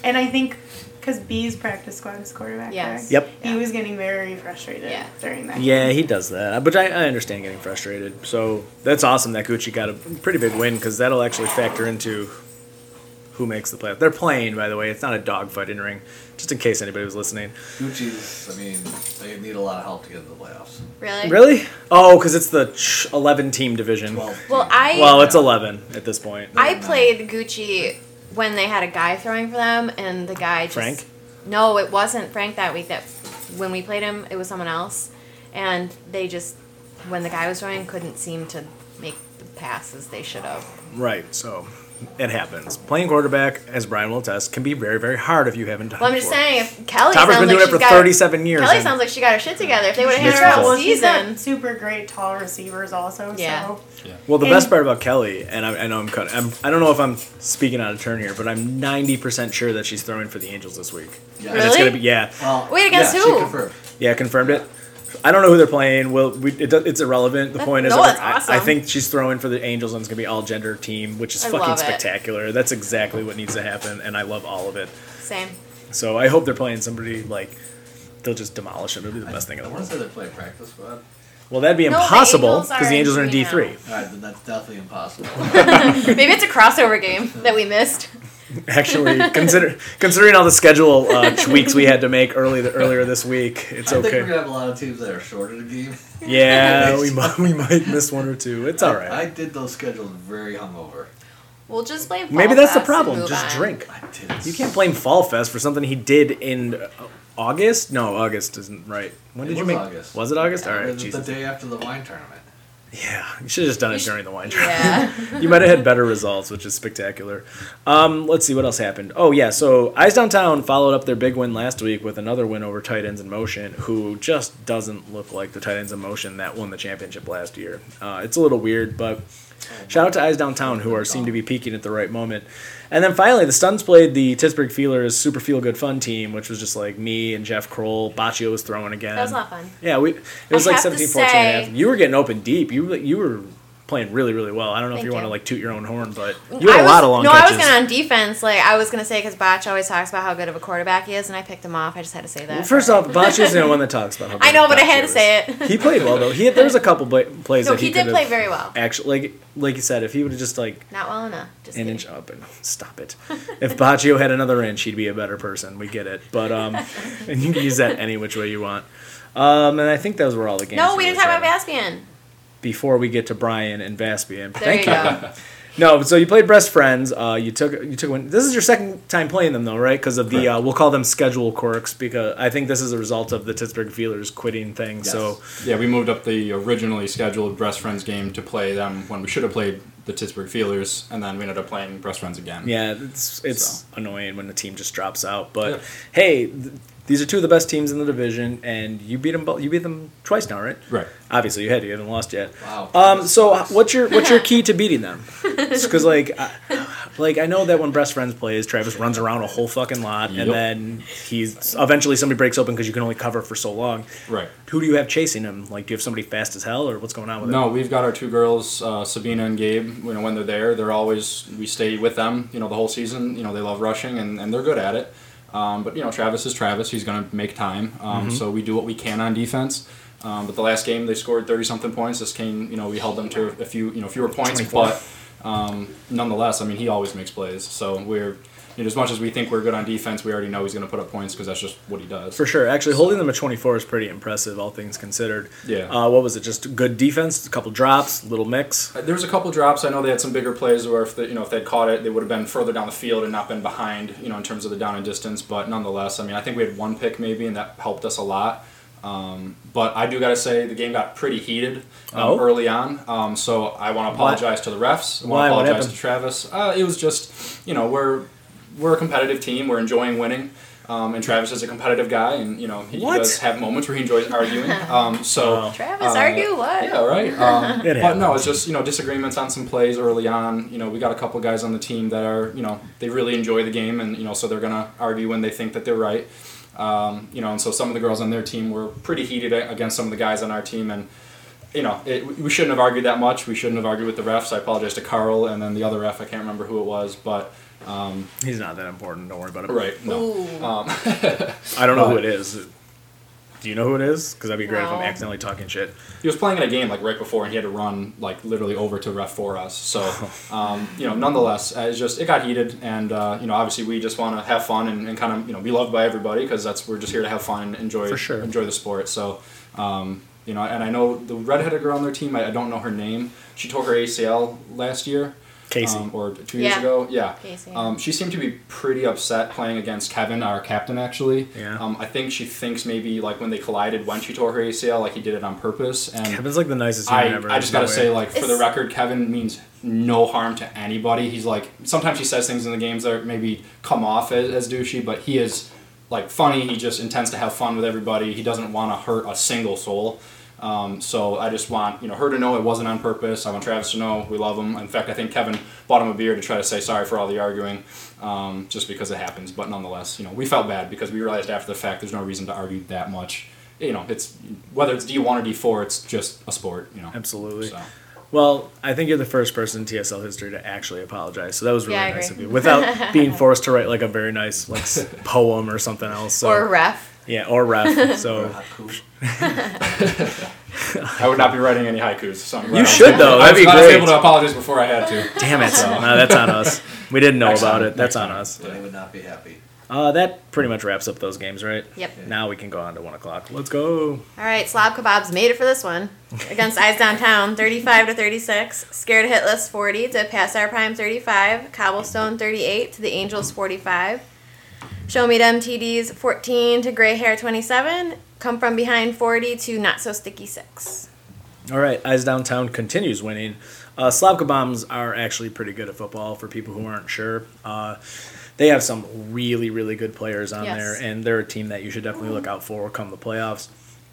And I think because B's practice squad is quarterback. Yes. Correct? Yep. He was getting very frustrated Yeah. during that. Yeah, he does that. But I, I understand getting frustrated. So that's awesome that Gucci got a pretty big win because that'll actually factor into who makes the playoff. They're playing, by the way. It's not a dogfight in ring, just in case anybody was listening. Gucci's, I mean, they need a lot of help to get into the playoffs. Really? Really? Oh, because it's the eleven-team division. twelve Well, teams. I Well, it's eleven at this point. I played Gucci when they had a guy throwing for them, and the guy just Frank? No, it wasn't Frank that week. That when we played him, it was someone else, and they just when the guy was throwing, couldn't seem to make the passes they should have. Right, so it happens. Playing quarterback, as Brian will attest, can be very, very hard if you haven't done Well, I'm it just before. saying, if Kelly Topper's sounds been like doing it she's for got thirty-seven years. Kelly and- sounds like she got her shit together. If they would have Mixed had her all results. Well, she's got season, super great tall receivers also. Yeah. So Well, the And- best part about Kelly, and I, I know I'm cutting, I'm, I don't know if I'm speaking out of turn here, but I'm ninety percent sure that she's throwing for the Angels this week. Yeah. And it's Really? gonna be, yeah, Well, Wait, against yeah, who? She confirmed. yeah, confirmed it. I don't know who they're playing. Well, we, it, do- it's irrelevant. The That- point is, no, I, it's awesome. I think she's throwing for the Angels, and it's gonna be all gender team, which is I fucking love it. spectacular. That's exactly what needs to happen, and I love all of it. same. So I hope they're playing somebody like they'll just demolish them. It'll be the best thing in I the want world. to say they play practice squad. Well, that'd be No, the impossible Angels because are the in Angels are in three D three. now. Alright, then that's definitely impossible. Maybe it's a crossover game that we missed. Actually, consider considering all the schedule uh, tweaks we had to make early earlier this week, it's I think we're okay. gonna have a lot of teams that are short of the game. Yeah, we might we might miss one or two. It's all I right. did those schedules very hungover. We'll just play. Maybe Fall that's the Fest and problem. move Just on. drink. I did. You can't blame Fall Fest for something he did in uh, August. No, August isn't right. When It did you was make? August. Was it August? All It right, was the Jesus. day after the wine tournament. Yeah, you should have just done it sh- during the wine Yeah. You might have had better results, which is spectacular. Um, let's see what else happened. Oh yeah, so Eyes Downtown followed up their big win last week with another win over Tight Ends in Motion, who just doesn't look like the Tight Ends in Motion that won the championship last year. Uh, it's a little weird, but shout out to Eyes Downtown, who are seem to be peaking at the right moment. And then finally, the Stuns played the Pittsburgh Feelers Super Feel Good Fun team, which was just like me and Jeff Kroll. Baccio was throwing again. That was a lot of fun. Yeah, we it was I like have to seventeen fourteen and a half. say- You were getting open deep. You you were playing really, really well. I don't know if Thank you, want to you. like toot your own horn, but you had I a was, lot of long no, catches. I was gonna on defense. Like I was gonna say, because Botch always talks about how good of a quarterback he is, and I picked him off. I just had to say that. Well, first off, Baccio's the only one that talks about how I good know, but I had Baccio to is. say it. He played well though. He had, there was a couple bla- plays No, that he, he did could play have very well. Actually, like like you said, if he would have just like Not well enough. Just an kidding. inch up and stop it. If Baccio had another inch, he'd be a better person. We get it, but um, and you can use that any which way you want. Um, and I think those were all the games. No, we didn't talk about Vaspian. Vaspian. Before we get to Brian and Vaspian. There Thank you you. go. No, so you played Best Friends. Uh, you took you took one. This is your second time playing them though, right? Because of the uh, we'll call them schedule quirks. Because I think this is a result of the Pittsburgh Feelers quitting thing. Yes. So Yeah, we moved up the originally scheduled Breast Friends game to play them when we should have played the Pittsburgh Feelers, and then we ended up playing Breast Friends again. yeah, it's it's So. annoying when the team just drops out. But Yep. hey, th- these are two of the best teams in the division, and you beat them. Bo- you beat them twice now, right? Right. Obviously, you had to. You haven't lost yet. Wow. Um. So, uh, what's your what's your key to beating them? Because like, I, like I know that when Breast Friends plays, Travis runs around a whole fucking lot, and Yep. then he's eventually somebody breaks open because you can only cover for so long. Right. Who do you have chasing him? Like, do you have somebody fast as hell, or what's going on with No, it? we've got our two girls, uh, Sabina and Gabe. You know, when they're there, they're always we stay with them. You know, the whole season. You know, they love rushing and, and they're good at it. Um, but you know, Travis is Travis. He's going to make time. Um, So we do what we can on defense. Um, but the last game they scored thirty something points. This game, you know, we held them to a few, you know, fewer points. twenty-four. But um, nonetheless, I mean, he always makes plays. So we're, you know, as much as we think we're good on defense, we already know he's going to put up points because that's just what he does. For sure. Actually, holding them at twenty-four is pretty impressive, all things considered. Yeah. Uh, what was it? Just good defense, a couple drops, little mix. There was a couple drops. I know they had some bigger plays where if they, you know if they'd caught it, they would have been further down the field and not been behind. You know, in terms of the down and distance. But nonetheless, I mean, I think we had one pick maybe, and that helped us a lot. Um, but I do got to say the game got pretty heated um, Oh? early on. Um, so I want to apologize to the refs. I Why? want What to apologize happened? to Travis. Uh, it was just, you know, we're we're a competitive team. We're enjoying winning. Um, and Travis is a competitive guy, and you know he What? does have moments where he enjoys arguing. Um, so Oh. Travis, Uh, argue what? yeah, right. Um, It but happens. no, it's just you know disagreements on some plays early on. You know, we got a couple guys on the team that are you know they really enjoy the game, and you know so they're gonna argue when they think that they're right. Um, you know, and so some of the girls on their team were pretty heated against some of the guys on our team, and you know, it, we shouldn't have argued that much. We shouldn't have argued with the refs. I apologize to Carl and then the other ref. I can't remember who it was, but um, he's not that important. Don't worry about it. Right? No. Um, I don't know who it is. Do you know who it is? Because that'd be great No. if I'm accidentally talking shit. He was playing in a game like right before, and he had to run like literally over to ref for us. So, um, you know, nonetheless, uh, it's just it got heated, and uh, you know, obviously we just want to have fun and, and kind of you know be loved by everybody because that's we're just here to have fun and enjoy For sure. enjoy the sport. So, um, you know, and I know the redheaded girl on their team. I, I don't know her name. She tore her A C L last year. Casey. Um, or two years Yeah. ago. Yeah. Casey. Um, she seemed to be pretty upset playing against Kevin, our captain, actually. Yeah. Um, I think she thinks maybe like when they collided when she tore her A C L, like he did it on purpose. And Kevin's like the nicest human I, ever. I just There's gotta no say, way. like, for the It's- record, Kevin means no harm to anybody. He's like, sometimes he says things in the games that maybe come off as, as douchey, but he is, like, funny. He just intends to have fun with everybody. He doesn't want to hurt a single soul. Um, so I just want, you know, her to know it wasn't on purpose. I want Travis to know we love him. In fact, I think Kevin bought him a beer to try to say sorry for all the arguing, um, just because it happens. But nonetheless, you know, we felt bad because we realized after the fact there's no reason to argue that much. You know, it's whether it's D one or D four, it's just a sport. You know, Absolutely. So. Well, I think you're the first person in T S L history to actually apologize. So that was really Yeah, I nice agree. of you, without being forced to write like a very nice like s- poem or something else. So, Or ref. yeah, or ref. So Haiku. I would not be writing any haikus. So I'm glad You I was should, able- though. I That'd was be glad I was great. able to apologize before I had to. damn it, no, that's on us. We didn't know Next about time, it. That's next on time. us. They would not be happy. Uh, that pretty much wraps up those games, right? Yep. Now we can go on to one o'clock. Let's go. All right, Slob Kebabs made it for this one against Eyes Downtown, thirty-five to thirty-six. Scared Hitless, forty to Pass Our Prime, thirty-five. Cobblestone, thirty-eight to the Angels, forty-five. Show Me Them T Ds, fourteen to Gray Hair, twenty-seven. Come From Behind, forty to Not So Sticky, six. All right, Eyes Downtown continues winning. Uh, Slavka Bombs are actually pretty good at football for people who aren't sure. Uh, they have some really, really good players on Yes. there, and they're a team that you should definitely look out for come the playoffs.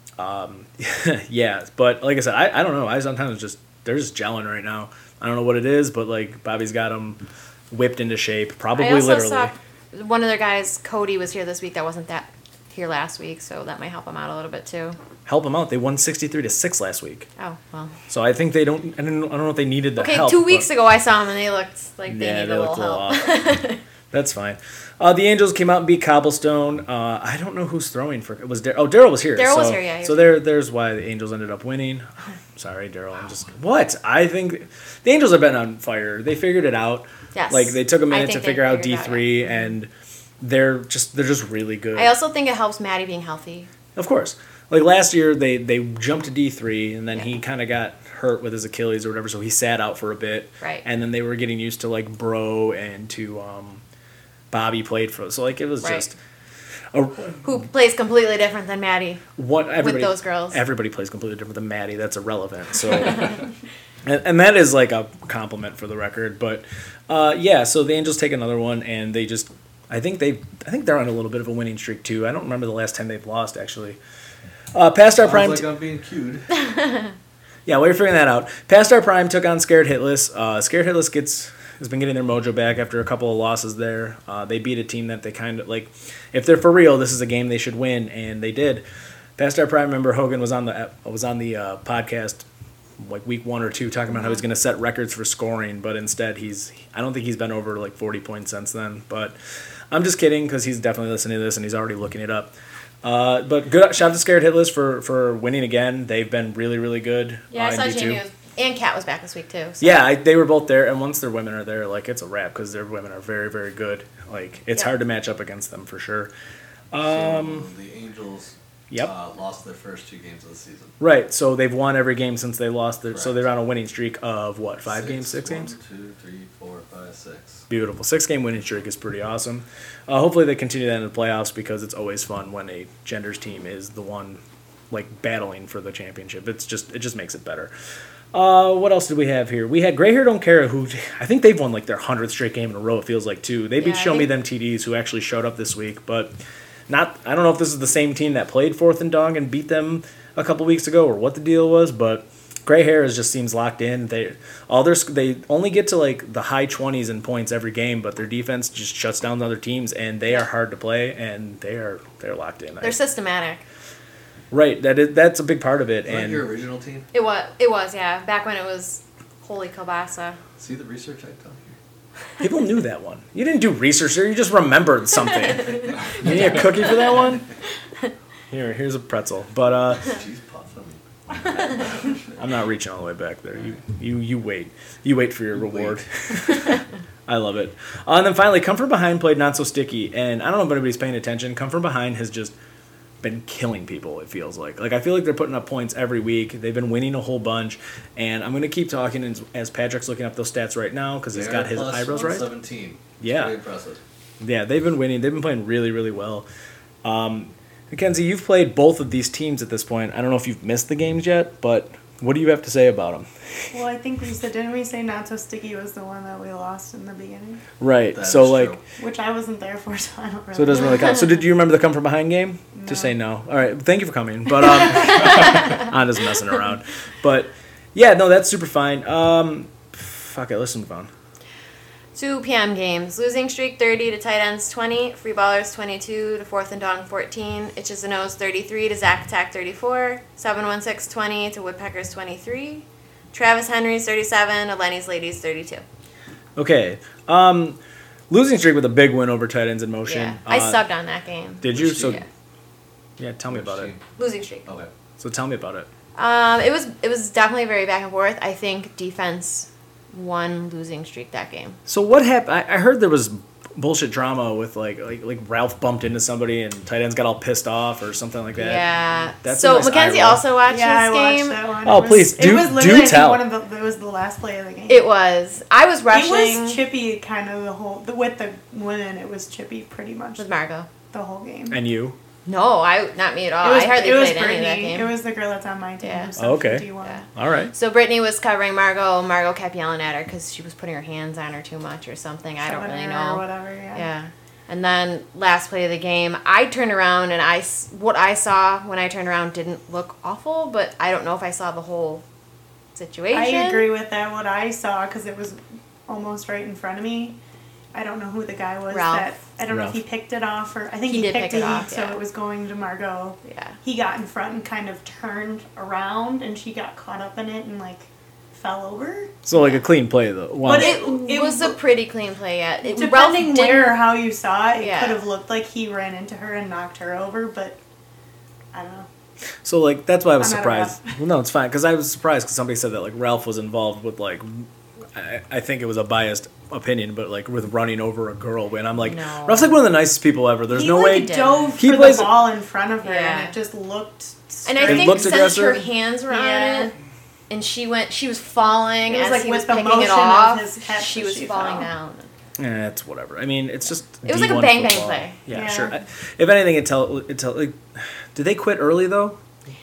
Um, yeah, but like I said, I, I don't know. Eyes Downtown is just, they're just gelling right now. I don't know what it is, but like Bobby's got them whipped into shape, probably I also literally. saw one of their guys, Cody, was here this week. That wasn't that here last week, so that might help him out a little bit too. Help them out. They won sixty-three to six last week. Oh, well. So I think they don't, I don't, I don't know if they needed the Okay, help. two weeks but- ago I saw them and they looked like they Yeah, needed they a looked little a help. little off. That's fine. Uh, the Angels came out and beat Cobblestone. Uh, I don't know who's throwing for it. Was Dar- oh Daryl was here. Daryl so, was here, yeah, he was So there, there's why the Angels ended up winning. Sorry, Daryl. I'm just what I think. The Angels have been on fire. They figured it out. Yes. Like they took a I minute to think they figure out figured D it out, three, yeah. and they're just they're just really good. I also think it helps Maddie being healthy. Of course. Like last year, they, they jumped to D three, and then Yeah. he kind of got hurt with his Achilles or whatever, so he sat out for a bit. Right. And then they were getting used to like Bro and to um, Bobby played for. So like it was Right. just a, Who plays completely different than Maddie. what everybody those girls. Everybody plays completely different than Maddie. That's irrelevant. So. and, and that is like a compliment for the record, but uh, yeah. So the Angels take another one, and they just. I think they. I think they're on a little bit of a winning streak too. I don't remember the last time they've lost actually. Uh, past our prime. Sounds t- like I'm being cued. Yeah, while you're figuring that out, Past Our Prime took on Scared Hitless. Uh, Scared Hitless gets has been getting their mojo back after a couple of losses there. Uh, they beat a team that they kind of like. If they're for real, this is a game they should win, and they did. Past Our Prime member Hogan was on the was on the uh, podcast like week one or two talking about how he's going to set records for scoring, but instead he's I don't think he's been over like forty points since then. But I'm just kidding because he's definitely listening to this and he's already looking it up. Uh, but good shout out to Scared Hitless for, for winning again. They've been really, really good. Yeah, uh, I saw in D two. Jamie was, and Kat was back this week too. So. Yeah, I, they were both there, and once their women are there, like it's a wrap because their women are very, very good. Like it's Yeah. hard to match up against them for sure. Um, so the Angels Yep. uh, lost their first two games of the season. Right, so they've won every game since they lost. Their, so Correct. they're on a winning streak of what? Five Six, games, six one, games. Two, three, four, five, six. Beautiful, six game winning streak is pretty awesome. Uh, hopefully they continue that in the playoffs because it's always fun when a genders team is the one like battling for the championship. It's just it just makes it better. Uh, what else did we have here? We had Gray Hair Don't Care, who I think they've won like their hundredth straight game in a row. It feels like too. They beat Yeah, I Show Me think- Them T Ds, who actually showed up this week, but not. I don't know if this is the same team that played Fourth and Dog and beat them a couple weeks ago, or what the deal was. But Gray Hair is just seems locked in. They all their they only get to like the high twenties in points every game, but their defense just shuts down the other teams, and they are hard to play, and they are they're locked in. They're systematic. Right. That is that's a big part of it. Was that And your original team? It was. It was. Yeah. Back when it was Holy Kielbasa. See the research I've done here? people knew that one. You didn't do research there. You just remembered something. You need a cookie for that one? Here, here's a pretzel. But uh, Cheese puff. I'm not reaching all the way back there. You you you wait. You wait for your reward. I love it. Uh, and then finally, Come From Behind played Not So Sticky. And I don't know if anybody's paying attention. Come From Behind has just been killing people, it feels like. Like, I feel like they're putting up points every week. They've been winning a whole bunch. And I'm going to keep talking as, as Patrick's looking up those stats right now because he's got his eyebrows right. seventeen. Yeah. Very impressive. Yeah, they've been winning. They've been playing really, really well. Um, Mackenzie, you've played both of these teams at this point. I don't know if you've missed the games yet, but what do you have to say about them? Well, I think we said, didn't we say Not So Sticky was the one that we lost in the beginning? Right. That so, is like, true. Which I wasn't there for, so I don't really so it doesn't really count. So, did you remember the Come From Behind game? No. Just say no. All right. Thank you for coming. But um, I'm just messing around. But yeah, no, that's super fine. Um, fuck it. Let's move on. two p.m. games. Losing streak thirty to tight ends twenty. Free ballers twenty-two to fourth and dong fourteen. Itches and O's thirty-three to Zack Attack thirty-four. seven one six twenty to Woodpeckers twenty-three. Travis Henry's thirty-seven to Lenny's Ladies thirty-two. Okay. Um, losing streak with a big win over tight ends in motion. Yeah, I Uh, subbed on that game. Did you? Which So Yeah. yeah, tell me Which about it. team? Losing streak. Okay. So tell me about it. Um, it was it was definitely very back and forth. I think defense won losing streak that game. So what happened? I, I heard there was bullshit drama with like like like Ralph bumped into somebody and tight ends got all pissed off or something like that. Yeah. That's a so nice Mackenzie eye roll. also watched Yeah, I this watched game. that one. Oh, It was- please, do- it was do literally, I think, tell. One of the, it was the last play of the game. It was. I was rushing It was chippy, kind of the whole. The, with the women, it was chippy pretty much with Margot. the whole game. And you? No, I not me at all. it was, I hardly it was played any of that Brittany. game. It was the girl that's on my team. Yeah. who subbed Oh, okay. for D one. Yeah. All right. So Brittany was covering Margot. Margot kept yelling at her because she was putting her hands on her too much or something. I don't Shoving really her know. Or whatever, yeah. Yeah. And then last play of the game, I turned around and I s- what I saw when I turned around didn't look awful, but I don't know if I saw the whole situation. I agree with that. What I saw, because it was almost right in front of me. I don't know who the guy was. Ralph. That I don't Ralph. know if he picked it off or I think He he, did picked pick it it, off, so yeah. it was going to Margot. Yeah. He got in front and kind of turned around, and she got caught up in it and like fell over. So like a clean play though. Wow. But It, It was a w- pretty clean play. Yeah. It, Ralph Depending didn't- where or how you saw it, it Yeah. could have looked like he ran into her and knocked her over, but I don't know. So like that's why I was I'm not a surprised. Well, no, it's fine because I was surprised because somebody said that like Ralph was involved with like. I, I think it was a biased opinion, but like with running over a girl, and I'm like, No. Ralph's like one of the nicest people ever. There's he no like way. did. dove He for plays- the ball in front of her, Yeah. and it just looked. And I It think looked since aggressive. her hands were Yeah. on it, and she went, she was falling It was as like he with was the picking motion it of off. his hip She that was she falling fell. down. Yeah, it's whatever. I mean, it's just. It was like a D one bang, bang football. play. Yeah, Yeah. sure. I, if anything, it tell it tell. Like, did they quit early though?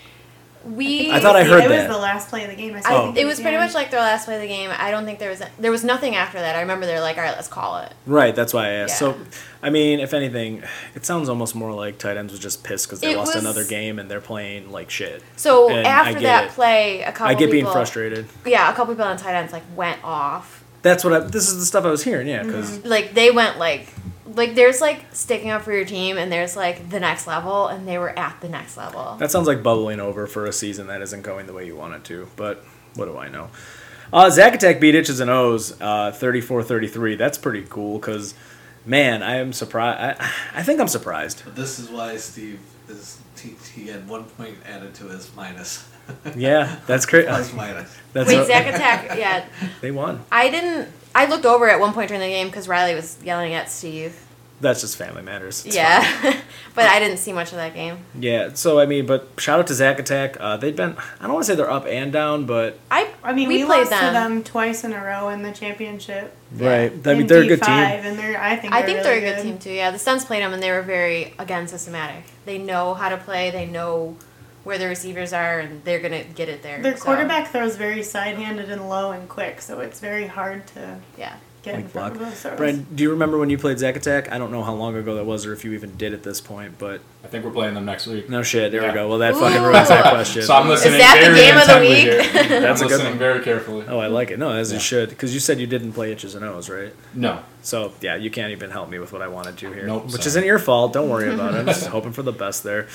We. I thought I heard it that. was the last play of the game. I, I, saw it was pretty yeah. much like their last play of the game. I don't think there was a, there was nothing after that. I remember they're like, all right, let's call it. Right. That's why I asked. Yeah. So, I mean, if anything, it sounds almost more like tight ends was just pissed because they It lost was- another game and they're playing like shit. So And I after get that it. play, a couple I get being people, frustrated. Yeah, a couple people on tight ends like went off. That's what I. This is the stuff I was hearing. Yeah, because Mm-hmm. Like they went like like there's like sticking up for your team and there's like the next level and they were at the next level. that sounds like bubbling over for a season that isn't going the way you want it to. But what do I know? Uh, Zack Attack beat Itches and O's uh, thirty-four thirty-three. That's pretty cool because, man, I am surprised. I, I think I'm surprised. But this is why Steve is he, he had one point added to his minus. Yeah, that's great. Plus minus. That's Wait, a- Zack Attack, yeah. They won. I didn't. I looked over at one point during the game because Riley was yelling at Steve. That's just Family Matters. It's Yeah, fine. but I didn't see much of that game. Yeah. So I mean, but shout out to Zack Attack. Uh, they've been. I don't want to say they're up and down, but I I mean, we, we, played lost them. to them twice in a row in the championship. right. I mean, in they're a good D five, team. and they're. I think. I they're think really they're a good good team too. Yeah, the Suns played them and they were very again systematic. They know how to play. They know where the receivers are, and they're gonna get it there. Their so, quarterback throws very side-handed and low and quick, so it's very hard to Yeah. get in Like front block. of those throws. Brian, do you remember when you played Zack Attack? I don't know how long ago that was, or if you even did at this point, but I think we're playing them next week. no shit. There Yeah. we go. Well, that Ooh. fucking ruins that question. So I'm listening that the very game of the intently week? here. That's I'm a good listening one. very carefully. Oh, I like it. No, as you Yeah. should, because you said you didn't play Itches and O's, right? No. So yeah, you can't even help me with what I wanted to here, Nope, which sorry. isn't your fault. Don't worry about it. I'm just hoping for the best there.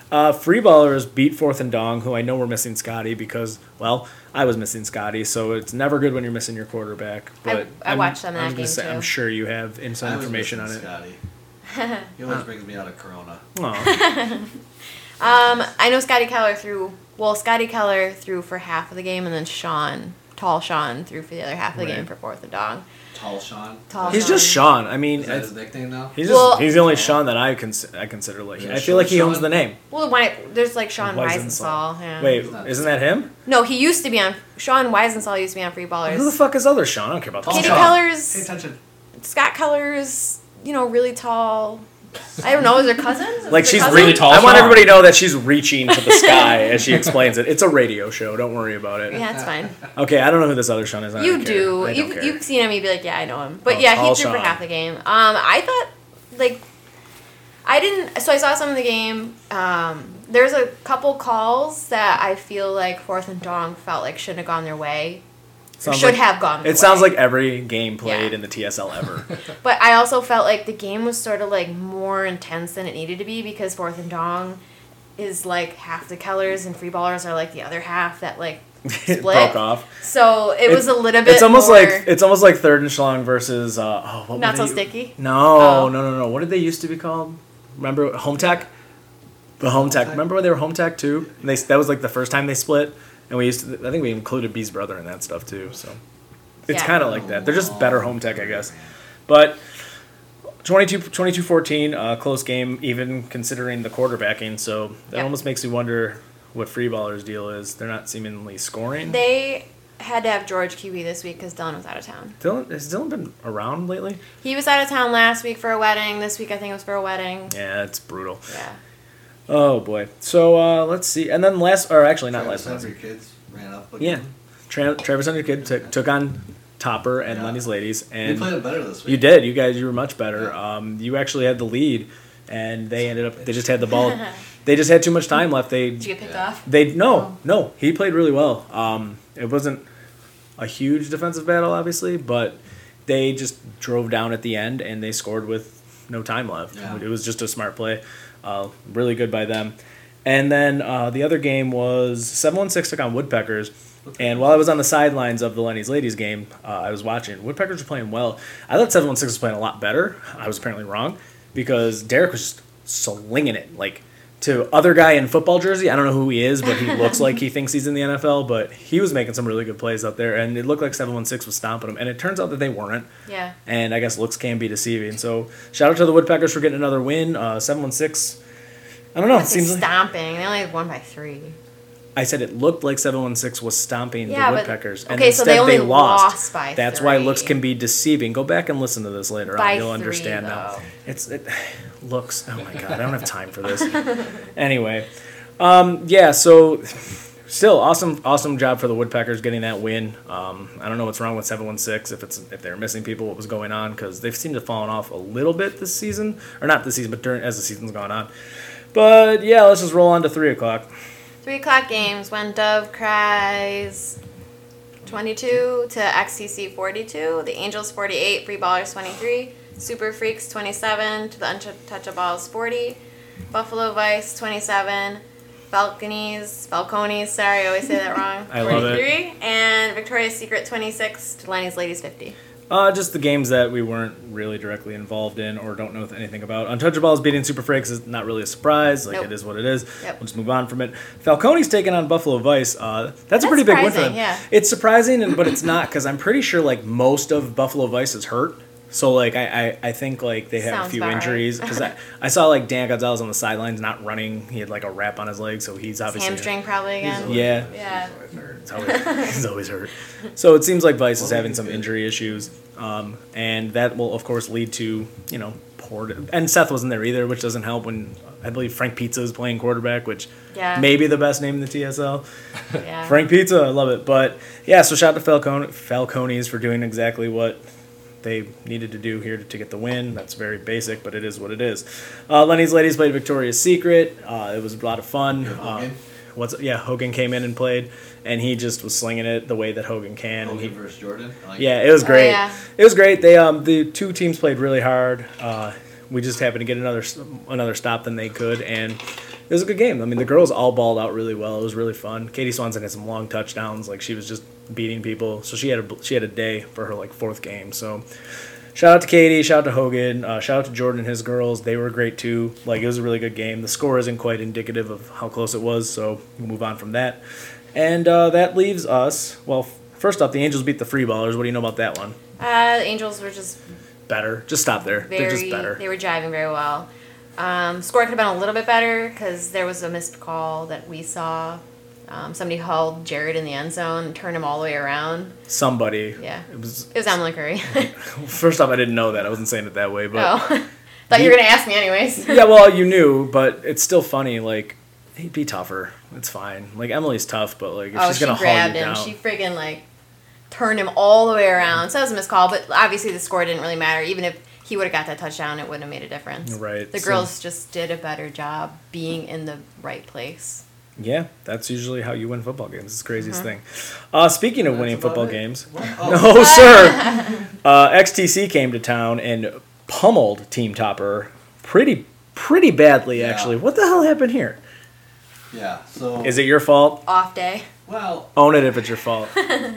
Uh, Free Ballers beat Fourth and Dong, who I know we're missing Scotty because, well, I was missing Scotty, so it's never good when you're missing your quarterback. But I I'm- watched them in I'm that gonna game, say, too. I'm sure you have inside I was information on missing it. Scotty. He always brings me out of Corona. Aw. Um, I know Scotty Keller threw. Well, Scotty Keller threw for half of the game, and then Sean, Tall Sean, threw for the other half of the Right. game for Fourth and Dong. Tall Sean. Tall He's Sean. just Sean. I mean, Is that it's, his nickname now? he's just Well- he's the only Sean that I cons- I consider like. Is it I feel like he Short owns Sean? the name. Well, why, there's like Sean Weisenthal. Weisenthal. Yeah. Wait, not- isn't that him? No, he used to be on. Sean Weisenthal used to be on Free Ballers. Who the fuck is other Sean? I don't care about Tall this. Katie Sean. Keller's. Pay attention. Scott Keller's. You know, really tall. I don't know. Is their cousins? Is Like their she's cousin? really tall I want Sean. everybody to know that she's reaching to the sky as she explains it. It's a radio show. Don't worry about it. Yeah, it's fine. Okay, I don't know who this other Sean is. I You don't care. do. I don't You've, care. you've seen him. You'd be like, yeah, I know him. But Oh, yeah, he tall threw for Sean. half the game. Um, I thought, like, I didn't. So I saw some of the game. Um, there's a couple calls that I feel like Fourth and Dong felt like shouldn't have gone their way. Or Sounds should like- have gone their It sounds way. like every game played Yeah. in the T S L ever. But I also felt like the game was sort of like more intense than it needed to be because Fourth and Dong is like half the Kellers and Free Ballers are like the other half that like it split. broke off. So it was a little bit. It's almost more, like it's almost like Third and Schlong versus uh, oh what Not were So they- Sticky? No, Oh. no, no, no. What did they used to be called? Remember Home Tech? The Home Tech. Remember when they were Home Tech too? And they that was like the first time they split, and we used to. I think we included B's brother in that stuff too. So it's Yeah. kind of like that. They're just better Home Tech, I guess. But twenty-two fourteen, uh, close game, even considering the quarterbacking. So that Yeah. almost makes you wonder what Free Ballers' deal is. They're not seemingly scoring. They had to have George Q B this week because Dylan was out of town. Dylan has Dylan been around lately? He was out of town last week for a wedding. This week I think it was for a wedding. Yeah, it's brutal. Yeah. Oh boy. So uh, let's see. And then last, or actually not last Travis one. Hunter kids ran up. Yeah, Tra- Travis Underkid took took on Topper and Yeah. Lenny's Ladies, We and played it better this week. you did. You guys, you were much better. Yeah. Um, you actually had the lead, and they ended up. They just had the ball. They just had too much time left. They Did you get picked Yeah. off? they no no. He played really well. Um, it wasn't a huge defensive battle, obviously, but they just drove down at the end and they scored with no time left. Yeah. It was just a smart play. Uh, really good by them. And then uh, the other game was seven one six took on Woodpeckers. And while I was on the sidelines of the Lenny's Ladies game, uh, I was watching. Woodpeckers were playing well. I thought seven one six was playing a lot better. I was apparently wrong because Derek was just slinging it. Like, to other guy in football jersey, I don't know who he is, but he looks like he thinks he's in the N F L. But he was making some really good plays out there. And it looked like seven one six was stomping him. And it turns out that they weren't. Yeah. And I guess looks can be deceiving. So shout out to the Woodpeckers for getting another win. Uh, seven one six. I don't know. I It would say seems like stomping. They only won by three. I said it looked like seven one six was stomping Yeah, the but- Woodpeckers. and okay, so instead they only lost. lost by That's why looks three. can be deceiving. Go back and listen to this later By on. You'll three, understand now. though. It's it looks. Oh my god, I don't have time for this. Anyway, um, yeah. So still awesome, awesome job for the Woodpeckers getting that win. Um, I don't know what's wrong with seven one six if it's if they're missing people, what was going on, because they've seemed to have fallen off a little bit this season, or not this season, but during as the season's gone on. But yeah, let's just roll on to three o'clock. Three o'clock games when Dove cries twenty-two to X T C forty-two, the Angels forty-eight, Free Ballers twenty-three, Super Freaks twenty-seven to the Untouchables forty, Buffalo Vice twenty-seven, Falconies, Falconies, sorry, I always say that wrong, I love it. forty-three, and Victoria's Secret twenty-six to Lenny's Ladies fifty. Uh, just the games that we weren't really directly involved in or don't know anything about. Untouchables beating Super Freaks is not really a surprise. Like, Nope. it is what it is. Yep. We'll just move on from it. Falcone's taking on Buffalo Vice. Uh, that's, a That's pretty big win for them. surprising, yeah. It's surprising, and but it's not, because I'm pretty sure, like, most of Buffalo Vice is hurt. So, like, I, I, I think, like, they have Sounds a few about right. injuries. Because I, I saw, like, Dan Gonzalez on the sidelines not running. He had, like, a wrap on his leg, so he's obviously... Hamstring probably again. Yeah. Yeah. He's always, he's always hurt. So it seems like Vice is having some injury issues, um, and that will, of course, lead to, you know, poor. And Seth wasn't there either, which doesn't help when I believe Frank Pizza is playing quarterback, which Yeah. may be the best name in the T S L. Yeah. Frank Pizza, I love it. But yeah, so shout out to Falcone, Falcones for doing exactly what they needed to do here to, to get the win. That's very basic, but it is what it is. Uh, Lenny's Ladies played Victoria's Secret. Uh, it was a lot of fun. Uh, Hogan? what's yeah, Hogan came in and played, and he just was slinging it the way that Hogan can. and Hogan he, versus Jordan. I like yeah, it was Oh, great. yeah. It was great. They um the two teams played really hard. Uh, we just happened to get another another stop than they could, and It was a good game. I mean, the girls all balled out really well. It was really fun. Katie Swanson had some long touchdowns. Like, she was just beating people. So she had a she had a day for her like fourth game. So shout out to Katie. Shout out to Hogan. Uh, shout out to Jordan and his girls. They were great too. Like, it was a really good game. The score isn't quite indicative of how close it was. So we'll move on from that. And uh, that leaves us. Well, first off, the Angels beat the Free Ballers. What do you know about that one? Uh, the Angels were just Better. Just stop there. very. They're just better. They were driving very well. Um, score could have been a little bit better because there was a missed call that we saw. Um, somebody hauled Jared in the end zone and turned him all the way around. Somebody. Yeah. It was. It was Emily Curry. First off, I didn't know that. I wasn't saying it that way, but. Oh. Thought you were going to ask me anyways. Yeah, well, you knew, but it's still funny. Like, he'd be tougher. It's fine. Like, Emily's tough, but like, if Oh, she's she gonna haul grabbed you him. down. She friggin' like turned him all the way around. So that was a missed call, but obviously the score didn't really matter. Even if he would have got that touchdown, it wouldn't have made a difference. Right, The so- girls just did a better job being in the right place. Yeah, that's usually how you win football games. It's the craziest Mm-hmm. thing. Uh, speaking of winning about football it? games, Oh. no sir. Uh, X T C came to town and pummeled Team Topper pretty pretty badly. Yeah. Actually, what the hell happened here? Yeah. So. Is it your fault? Off day. Well, Own it if it's your fault.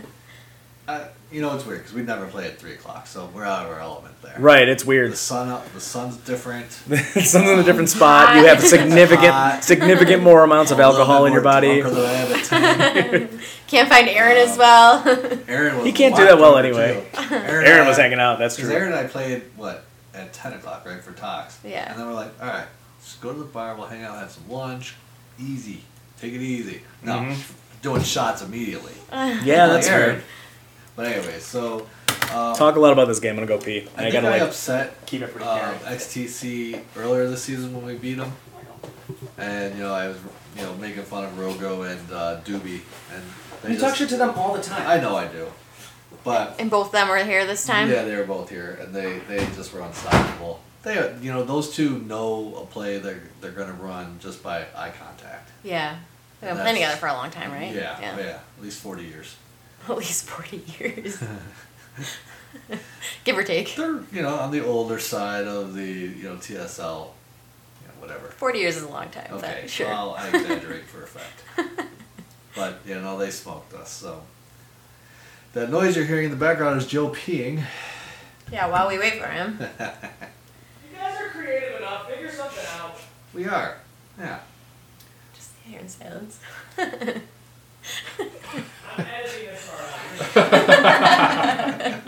I, you know it's weird because we never play at three o'clock, so we're out of our element there. Right, it's The weird. sun up. The sun's different. Something's in a different spot. You have significant Hot. significant more amounts of A little alcohol bit in your more body. drunker than I am at ten. Can't find Aaron as well. Aaron was He can't a do lot that well drunker, anyway. too. Aaron and was I- hanging out. That's Because true. Aaron and I played, what, at ten o'clock, right, for talks. Yeah. And then we're like, all right, just go to the bar, we'll hang out, have some lunch. Easy. Take it easy. No, Mhm. doing shots immediately. Yeah, Like that's Aaron. weird. But anyway, so... Um, Talk a lot about this game. I'm gonna go pee. I, I, think gotta I like upset keep it pretty um, carried. X T C earlier this season when we beat them. And, you know, I was, you know, making fun of Rogo and uh, Doobie. And they You talk just- shit to them all the time. I know I do. But... And both of them were here this time. Yeah, they were both here, and they, they just were unstoppable. They, you know, those two know a play they're they're gonna run just by eye contact. Yeah. They've been That's- playing together for a long time, right? Yeah, yeah, at least forty years. At least forty years. Give or take. They're, you know, on the older side of the, you know, T S L, you know, whatever. forty years is a long time, Okay, but sure. well, I exaggerate for effect. But, you know, they smoked us, so. That noise you're hearing in the background is Joe peeing. Yeah, while we wait for him. You guys are creative enough. Figure something out. We are, yeah. Just here in silence. I'm editing this part out.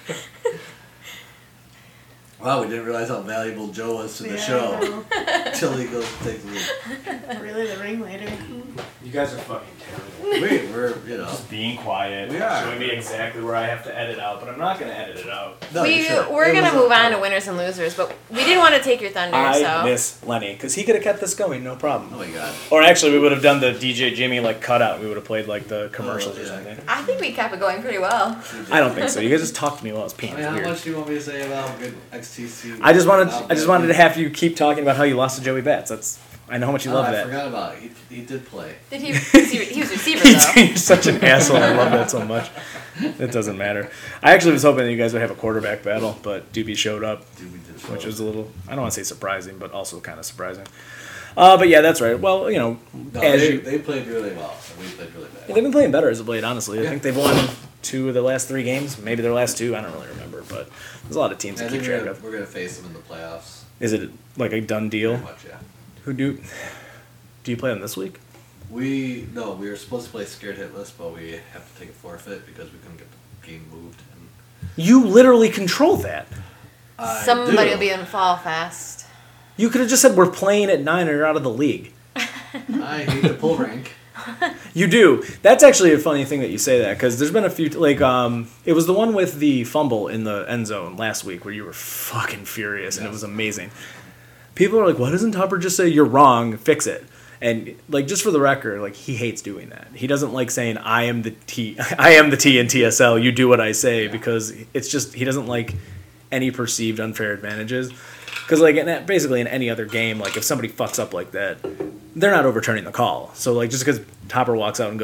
Wow, we didn't realize how valuable Joe was to the Yeah, show. I know. Until he goes to take the lead. Really, the ringleader. You guys are fucking terrible. Wait, we're, you know. Just being quiet. We are. Showing me exactly where I have to edit out, but I'm not gonna edit it out. No, you we, should. we're It going was to a- move on to winners and losers, but we didn't want to take your thunder, I so. miss Lenny because he could have kept this going, no problem. Oh my god. Or actually, we would have done the D J Jimmy like cutout. We would have played like the commercials Oh, or yeah. something. I think we kept it going pretty well. I don't think so. You guys just talked to me while I was peeing. I mean, It's how weird. much do you want me to say about good X T C? I just wanted, How I just good wanted to he- have you keep talking about how you lost to Joey Bats. That's, I know how much you Oh, love I that. forgot about it. He, he did play. Did he? He, he was receiver, though. You're such an asshole. I love that so much. It doesn't matter. I actually was hoping that you guys would have a quarterback battle, but Doobie showed up, Dude, we did show which up. was a little, I don't want to say surprising, but also kind of surprising. Uh, but yeah, that's right. Well, you know, No, as they, you, they played really well, and we played really bad. they've been playing better as of late, honestly. I Yeah. think they've won two of their last three games, maybe their last two. I don't really remember, but there's a lot of teams I to think keep we're track gonna, of. we're gonna face them in the playoffs. Is it like a done deal? Pretty much, yeah. Who do? Do you play them this week? We no, we were supposed to play Scared Hitless, but we have to take a forfeit because we couldn't get the game moved. And You literally control that. I Somebody do. will be in Fall Fest. You could have just said we're playing at nine or you're out of the league. I hate to pull rank. You do. That's actually a funny thing that you say that because there's been a few like um it was the one with the fumble in the end zone last week where you were fucking furious and it Yeah. was amazing. People are like, why doesn't Topper just say you're wrong, fix it? And like just for the record, like he hates doing that. He doesn't like saying I am the T I am the T in T S L, you do what I say Yeah. because it's just he doesn't like any perceived unfair advantages. Because like in, basically in any other game, like if somebody fucks up like that, they're not overturning the call. So like just because Topper walks out and goes,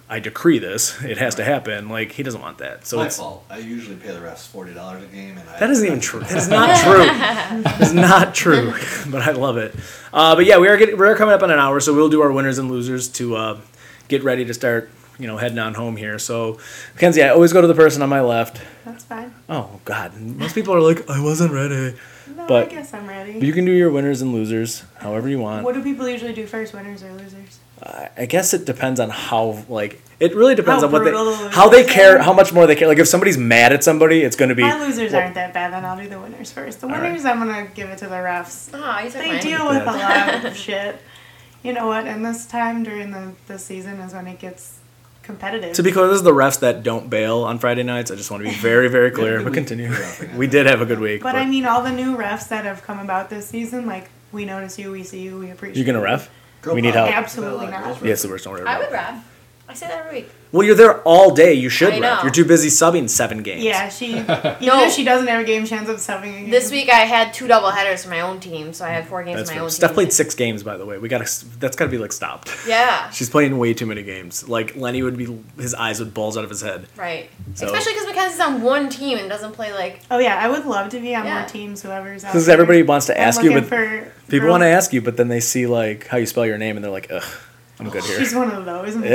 I decree this. It has to happen. Like, he doesn't want that. So My it's fault. I usually pay the refs forty dollars a game, and I that isn't even true. That is not true. That is not true. But I love it. Uh, but yeah, we are getting, we're coming up on an hour, so we'll do our winners and losers to uh, get ready to start, you know, heading on home here. So, Mackenzie, I always go to the person on my left. That's fine. Oh God, most people are like, I wasn't ready. No, But- I guess I'm ready. But you can do your winners and losers however you want. What do people usually do first, winners or losers? I I guess it depends on how, like, it really depends How on what they, brutal the how they losers care, are. how much more they care. Like, if somebody's mad at somebody, it's going to be. My losers well, aren't that bad, then I'll do the winners first. The right. winners, I'm going to give it to the refs. Oh, you took They mine. deal with a lot of shit. You know what? And this time during the, the season is when it gets competitive. To be clear, this is the refs that don't bail on Friday nights. I just want to be very, very clear. But continue. We did have a good week. but I mean, all the new refs that have come about this season, like, we notice you, we see you, we appreciate You gonna you. ref? Girl We need power. help. Absolutely not. Yes, the worst. Don't worry I about would it. ref. I say that every week. Well, you're there all day. You should I ref. know. You're too busy subbing seven games. Yeah, she, even No. if she doesn't have a game chance of subbing a game. This week I had two double headers for my own team, so I had four games That's for my fair. own Steph team. played six games, by the way. We gotta. That's gotta be like stopped. Yeah. She's playing way too many games. Like Lenny would be, his eyes would bulge out of his head. Right. So- Especially because Mackenzie's on one team and doesn't play like. Oh yeah, I would love to be on Yeah. more teams. Whoever's out Because there. everybody wants to I'm ask you, looking but for people girls- want to ask you, but then they see like how you spell your name, and they're like, ugh, I'm good here. She's one of those. Ew.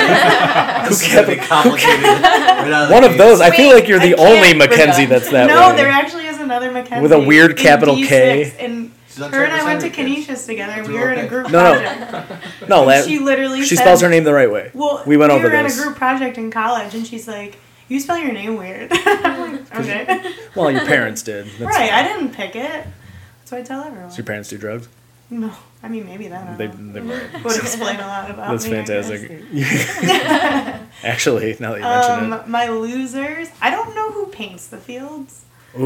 This is gonna be complicated. right out One the of gate. those. I feel Wait, like you're the I can't only with Mackenzie that. that's that no, way. there actually is another Mackenzie With a weird in capital D K. six, and She's on her and I Traverse went to Henry, kids. Canisius together. and It's We were in a okay. group No, no. project. No, And la- she literally she said, spells her name the right way. Well, we went over were in this. a group project in college, and she's like, "You spell your name weird." I'm like, okay. Well, your parents did. That's Right, fine. I didn't pick it. That's what I tell everyone. So your parents do drugs? No, I mean maybe that. I don't They, know. they might. Would explain a lot about That's me. I guess. fantastic. Actually, now that you mention Um, my losers. I don't know who paints the fields. it.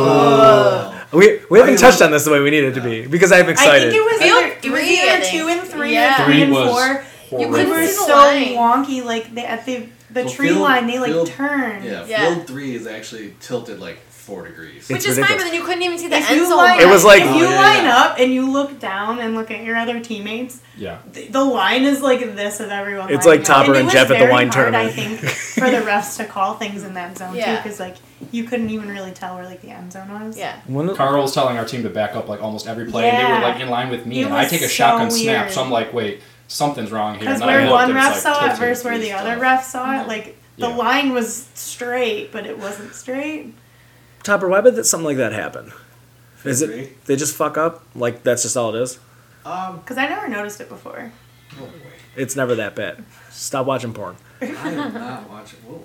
Ooh. We, we haven't touched on this the way we need it to be because I'm I excited. think it was Field either, it was three, I either think. two and three Yeah. or three, Three and was four. You We couldn't were see the so line. wonky. Like they, at the the So tree field- line, they like field- turn. Yeah, Yeah. field three is actually tilted like four degrees. Which It's is fine, ridiculous. but then you couldn't even see the If end you zone. line, It was like- if Oh, you yeah, line yeah. up and you look down and look at your other teammates, Yeah. the, the line is like this of everyone. It's lining like up. Topper it and was Jeff at the very wine hard, tournament. I think for the refs to call things in that zone too, Yeah. because like you couldn't even really tell where like the end zone was. Yeah. One of- Carl was telling our team to back up like almost every play, and they Yeah. were like in line with me, It and I was take a so shotgun snap, weird. so I'm like, wait, something's wrong here. Because And then I where looked, one and it's, ref like, saw it tilted. versus where the It's other tough. ref saw it, like the Yeah. line was straight, but it wasn't straight. Topper, why would that, something like that happen? Is Field it they just fuck up? Like that's just all it is? Um, Because I never noticed it before. oh, It's never that bad. Stop watching porn. I am not watching. Whoa.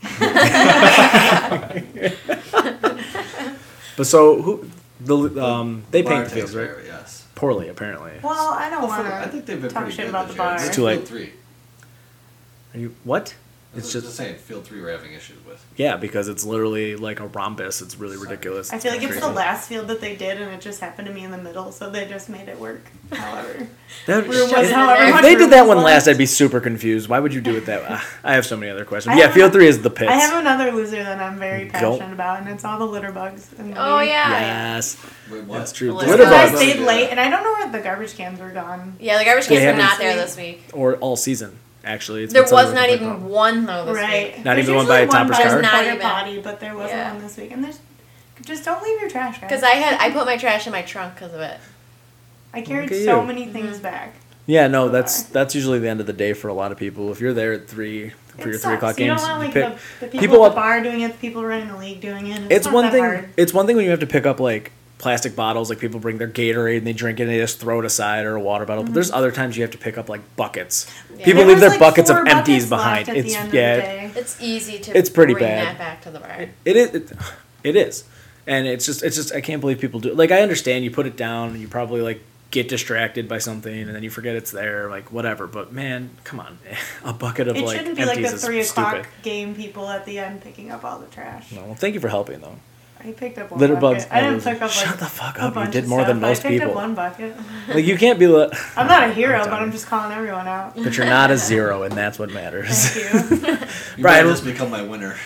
But so who the um they Bar paint the takes fields, right? care of it, Yes. Poorly apparently. Well, I don't want I think they've to been talk pretty shit good about this the year. bar. It's Too late. Field three. Are you what? It's It's just just saying, field three we're having issues with. yeah, because it's literally like a rhombus. It's really ridiculous. I feel like it's crazy. the last field that they did, and it just happened to me in the middle, so they just made it work. However, That- room was if, however if much they room did that was one left. last, I'd be super confused. Why would you do it that way? I have so many other questions. I Yeah, have field a- three is the pits. I have another loser that I'm very Go. passionate about, and it's all the litter bugs. And Oh, we- yeah. Yes, Wait, what? that's true. Litter Litter Because I bugs. bugs, stayed Yeah. late, and I don't know where the garbage cans were gone. Yeah, the garbage They cans were haven't- not there this week. or all season. Actually, it's There been something was not with the even problem. one though this Right. week. Not There's even one by usually Topper's by car? Not porta even. potty, but there wasn't Yeah. one this week. And there's just don't leave your trash, guys. Because I had I put my trash in my trunk because of it. I carried Look at so you. many things back. Yeah, no, that's that's usually the end of the day for a lot of people. If you're there at three for It your sucks. three o'clock you games, don't want you like pick- the, the people, people at up- the bar doing it, the people running the league doing it. It's, It's not one that thing. hard. It's one thing when you have to pick up like plastic bottles, like people bring their Gatorade and they drink it and they just throw it aside, or a water bottle. But there's other times you have to pick up like buckets. Yeah. People There leave was, their like, buckets four of empties buckets left behind. at It's the end of the yeah, day. It's easy to It's pretty bring bad. that back to the bar. it is. It, it is, and it's just it's just I can't believe people do. Like I understand you put it down and you probably like get distracted by something and then you forget it's there, like whatever. But man, come on, a bucket of It like shouldn't be like empties the is three o'clock stupid. game people at the end picking up all the trash. No, well, thank you for helping though. I picked up one Litter bucket. bugs I didn't are- pick up like Shut the fuck a up. You bunch did of more than stuff. most I picked people. up one bucket. Like, you can't be... Li- I'm not a hero, I'm but done. I'm just calling everyone out. But you're not a zero, and that's what matters. Thank you. You Brian, might just become my winner.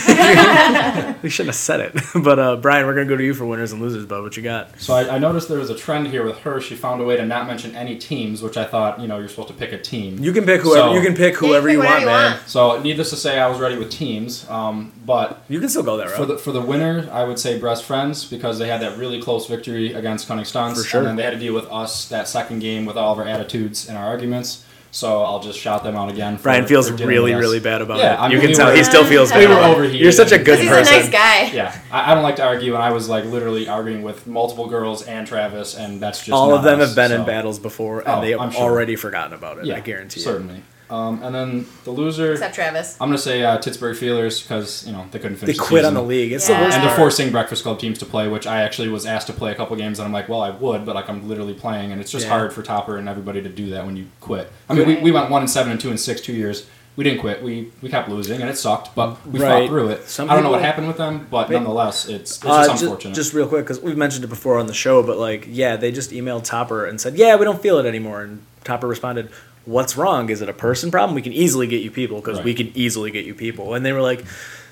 we shouldn't have said it. But, uh, Brian, we're going to go to you for winners and losers, bud. What you got? So I, I noticed there was a trend here with her. She found a way to not mention any teams, which I thought, you know, you're supposed to pick a team. You can pick whoever So- you can pick whoever you, whoever want, you man. want. So needless to say, I was ready with teams. Um, but You can still go that route. for the for the winner, I would say Breast Friends because they had that really close victory against Cunning Stunts. For sure. And then they had to deal with us that second game with all of our attitudes and our arguments. So I'll just shout them out again. For, Brian feels for dealing really, with us. really bad about Yeah, it. I You mean, can we tell were- he still feels We bad. were about it. overheated. You're such a good He's person. a nice guy. Yeah, I, I don't like to argue, and I was like literally arguing with multiple girls and Travis, and that's just All not of them us, have been in so- battles before, and Oh, they have I'm sure. already forgotten about it. Yeah, I guarantee certainly. Um, and then the loser, Except Travis. I'm gonna say uh, Pittsburgh Feelers because you know they couldn't it. They finish. the quit on season. the league. It's Yeah. the worst And they're part. forcing Breakfast Club teams to play, which I actually was asked to play a couple games, and I'm like, well, I would, but like I'm literally playing, and it's just Yeah. hard for Topper and everybody to do that when you quit. I mean, we, we went one and seven and two and six two years. We didn't quit. We we kept losing, and it sucked, but we Right. fought through it. Some I don't know what people- happened with them, but Wait. nonetheless, it's, it's Uh, just ju- unfortunate. Just real quick, because we've mentioned it before on the show, but like, yeah, they just emailed Topper and said, yeah, we don't feel it anymore. And Topper responded, what's wrong? Is it a person problem? We can easily get you people because we Right. can easily get you people. And they were like,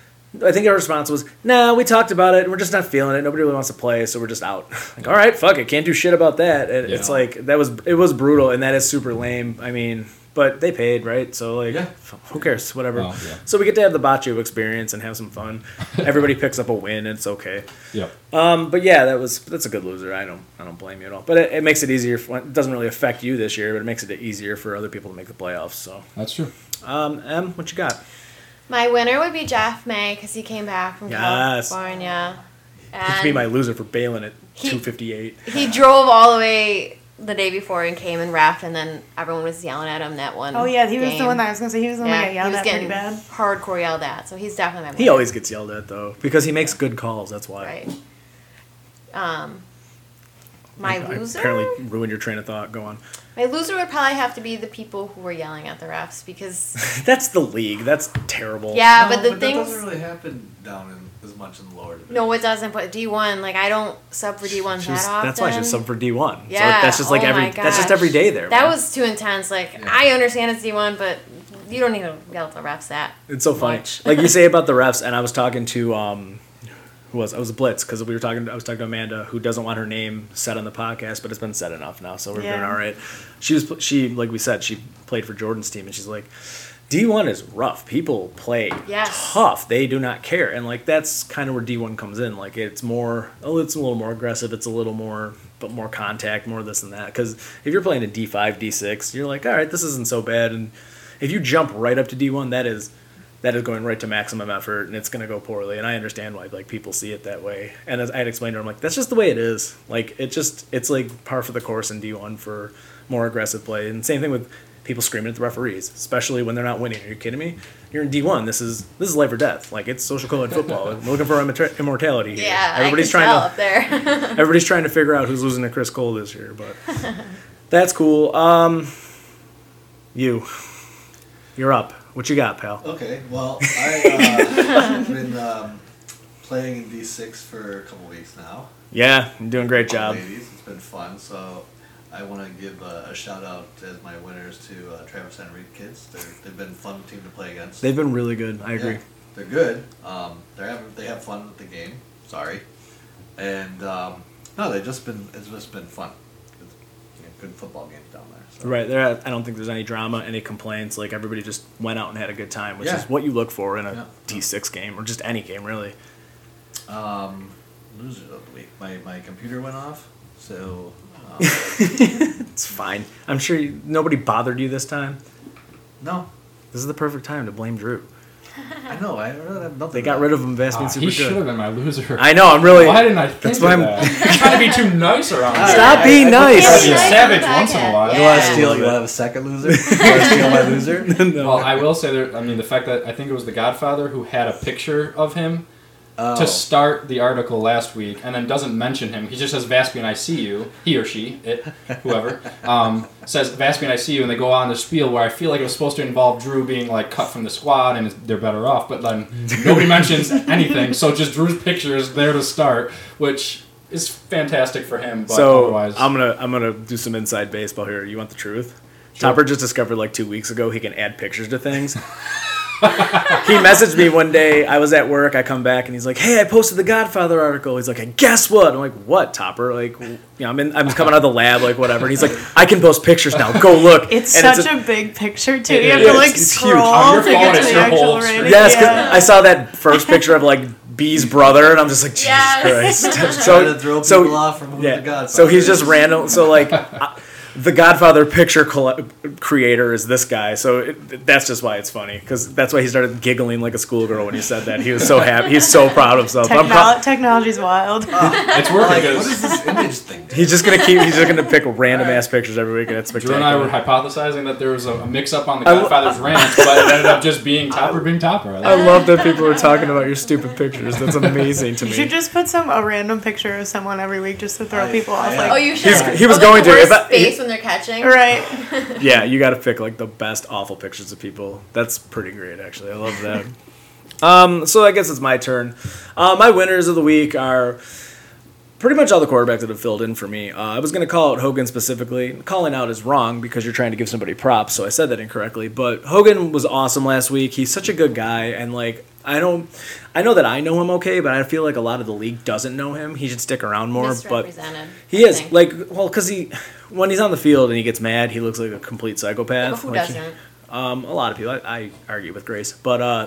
I think our response was, nah, we talked about it and we're just not feeling it. Nobody really wants to play, so we're just out. Like, all right, fuck it. Can't do shit about that. And it's Yeah. like, that was, it was brutal and that is super lame. I mean, but they paid, right? So like, Yeah. who cares? Whatever. Well, yeah. So we get to have the Bocce experience and have some fun. Everybody picks up a win. It's okay. Yep. Um, but yeah, that was that's a good loser. I don't I don't blame you at all. But it, it makes it easier. For, it doesn't really affect you this year, but it makes it easier for other people to make the playoffs. So, That's true. um, Em, what you got? My winner would be Jeff May because he came back from Yes. California. You can be And my loser for bailing at He- two fifty eight. he drove all the way the day before and came and rapped, and then everyone was yelling at him that one. Oh yeah, he was the game. one that I was gonna say he was the one Yeah, that got he yelled was at pretty getting bad. hardcore yelled at, so he's definitely my He winner. always gets yelled at though because he makes good calls. That's why. Right. Um, my I loser. apparently ruined your train of thought. Go on. My loser would probably have to be the people who were yelling at the refs because That's the league. That's terrible. yeah, No, but the that things. doesn't really happen down in as much in the lower division. No, it doesn't. But D one, like I don't sub for D one She that was- often. that's why she was sub for D one. Yeah, So that's just like oh every. my That's just gosh. every day there. That man. was too intense. Like Yeah. I understand it's D one, but you don't need to yell at the refs that. It's so funny. much. Like you say about the refs, and I was talking to um, who was I was Blitz because we were talking. I was talking to Amanda, who doesn't want her name said on the podcast, but it's been said enough now, so we're Yeah. doing all right. She was she like we said, she played for Jordan's team, and she's like, D one is rough. People play Yes. tough. They do not care, and like that's kind of where D one comes in. Like it's more, oh, it's a little more aggressive. It's a little more, but more contact, more this and that. Because if you're playing a D five, D six, you're like, all right, this isn't so bad. And if you jump right up to D one, that is that is going right to maximum effort, and it's going to go poorly. And I understand why like people see it that way. And as I had explained to her, I'm like, that's just the way it is. Like it just it's like par for the course in D one for more aggressive play. And same thing with people screaming at the referees, especially when they're not winning. Are you kidding me? You're in D one. This is this is life or death. Like it's social code football. We're looking for immorta- immortality here. Yeah, everybody's I can trying tell to up there. everybody's trying to figure out who's losing to Chris Cole this year, but that's cool. Um, you, you're up. What you got, pal? Okay, well, I've uh, been um, playing in D six for a couple weeks now. Yeah, you're doing a great job. Ladies, it's been fun. So I want to give uh, a shout out as my winners to uh, Travis and Reed kids. They're, they've been a fun team to play against. They've been really good. I agree. Yeah, they're good. Um, they're having they have fun with the game. Sorry, and um, no, they've just been it's just been fun. It's, you know, good football games down there. So. Right there, I don't think there's any drama, any complaints. Like everybody just went out and had a good time, which Yeah. is what you look for in a Yeah. D six game or just any game, really. Um, losers of the week. My my computer went off, so. Um, It's fine. I'm sure you, nobody bothered you this time. no, This is the perfect time to blame Drew. I know. I really have nothing. They got rid of him. Vast Ah, being super he should have good. been my loser. I know. I'm really. Why didn't I think That's of why I'm- that? I'm trying to be too nice around here. Stop I- being I- I nice. Gotta be a Yeah. savage Yeah. once in a while. You want to Yeah. steal? You want to have a second loser? You want to steal my loser? No. Well, I will say that I mean the fact that I think it was The Godfather who had a picture of him Oh. to start the article last week, and then doesn't mention him. He just says Vaspian, I see you. He or she, it, whoever, um, says Vaspian, I see you, and they go on the spiel where I feel like it was supposed to involve Drew being like cut from the squad and they're better off, but then nobody mentions anything. So just Drew's picture is there to start, which is fantastic for him. But So otherwise, I'm gonna I'm gonna do some inside baseball here. You want the truth? Topper just discovered like two weeks ago he can add pictures to things. He messaged me one day. I was at work. I come back and he's like, "Hey, I posted the Godfather article." He's like, "And guess what?" I'm like, "What, Topper?" Like, you know, I'm in. I'm coming out of the lab, like whatever. And he's like, "I can post pictures now. Go look." It's and such it's a, big picture too. It You have is. to like It's huge. scroll On your to phone, get it's to the your actual whole rating. screen. Yes, because Yeah. I saw that first picture of like B's brother, and I'm just like, Jesus Yes. Christ. Trying to throw so, people off from who yeah. the Godfather So he's just is. random. So like, uh, the Godfather picture coll- creator is this guy. So it, that's just why it's funny, because that's why he started giggling like a schoolgirl when he said that. He was so happy. He's so proud of himself. I'm Technol- proud. technology's wild. it's working Like, because what is this image thing? He's just gonna keep. He's just gonna pick random ass pictures every week, and it's Drew spectacular. and I were hypothesizing that there was a, a mix-up on the I lo- Godfather's rant, but it ended up just being Topper being Topper. I I love that people are talking about your stupid pictures. That's amazing to You me. should just put some a random picture of someone every week just to throw I- people off. I- Like, Oh, you should. He's- he was Of, like, going the to. If worst I- face he- when they're catching. right. Yeah, you got to pick like the best awful pictures of people. That's pretty great, actually. I love that. um, so I guess it's my turn. Uh, my winners of the week are pretty much all the quarterbacks that have filled in for me. Uh, I was going to call out Hogan specifically. Calling out is wrong because you're trying to give somebody props, so I said that incorrectly. But Hogan was awesome last week. He's such a good guy, and like I don't, I know that I know him okay, but I feel like a lot of the league doesn't know him. He should stick around more. But Misrepresented. he I is think. like well because he when he's on the field and he gets mad, he looks like a complete psychopath. But who Like, doesn't? Um, a lot of people. I, I argue with Grace, but uh,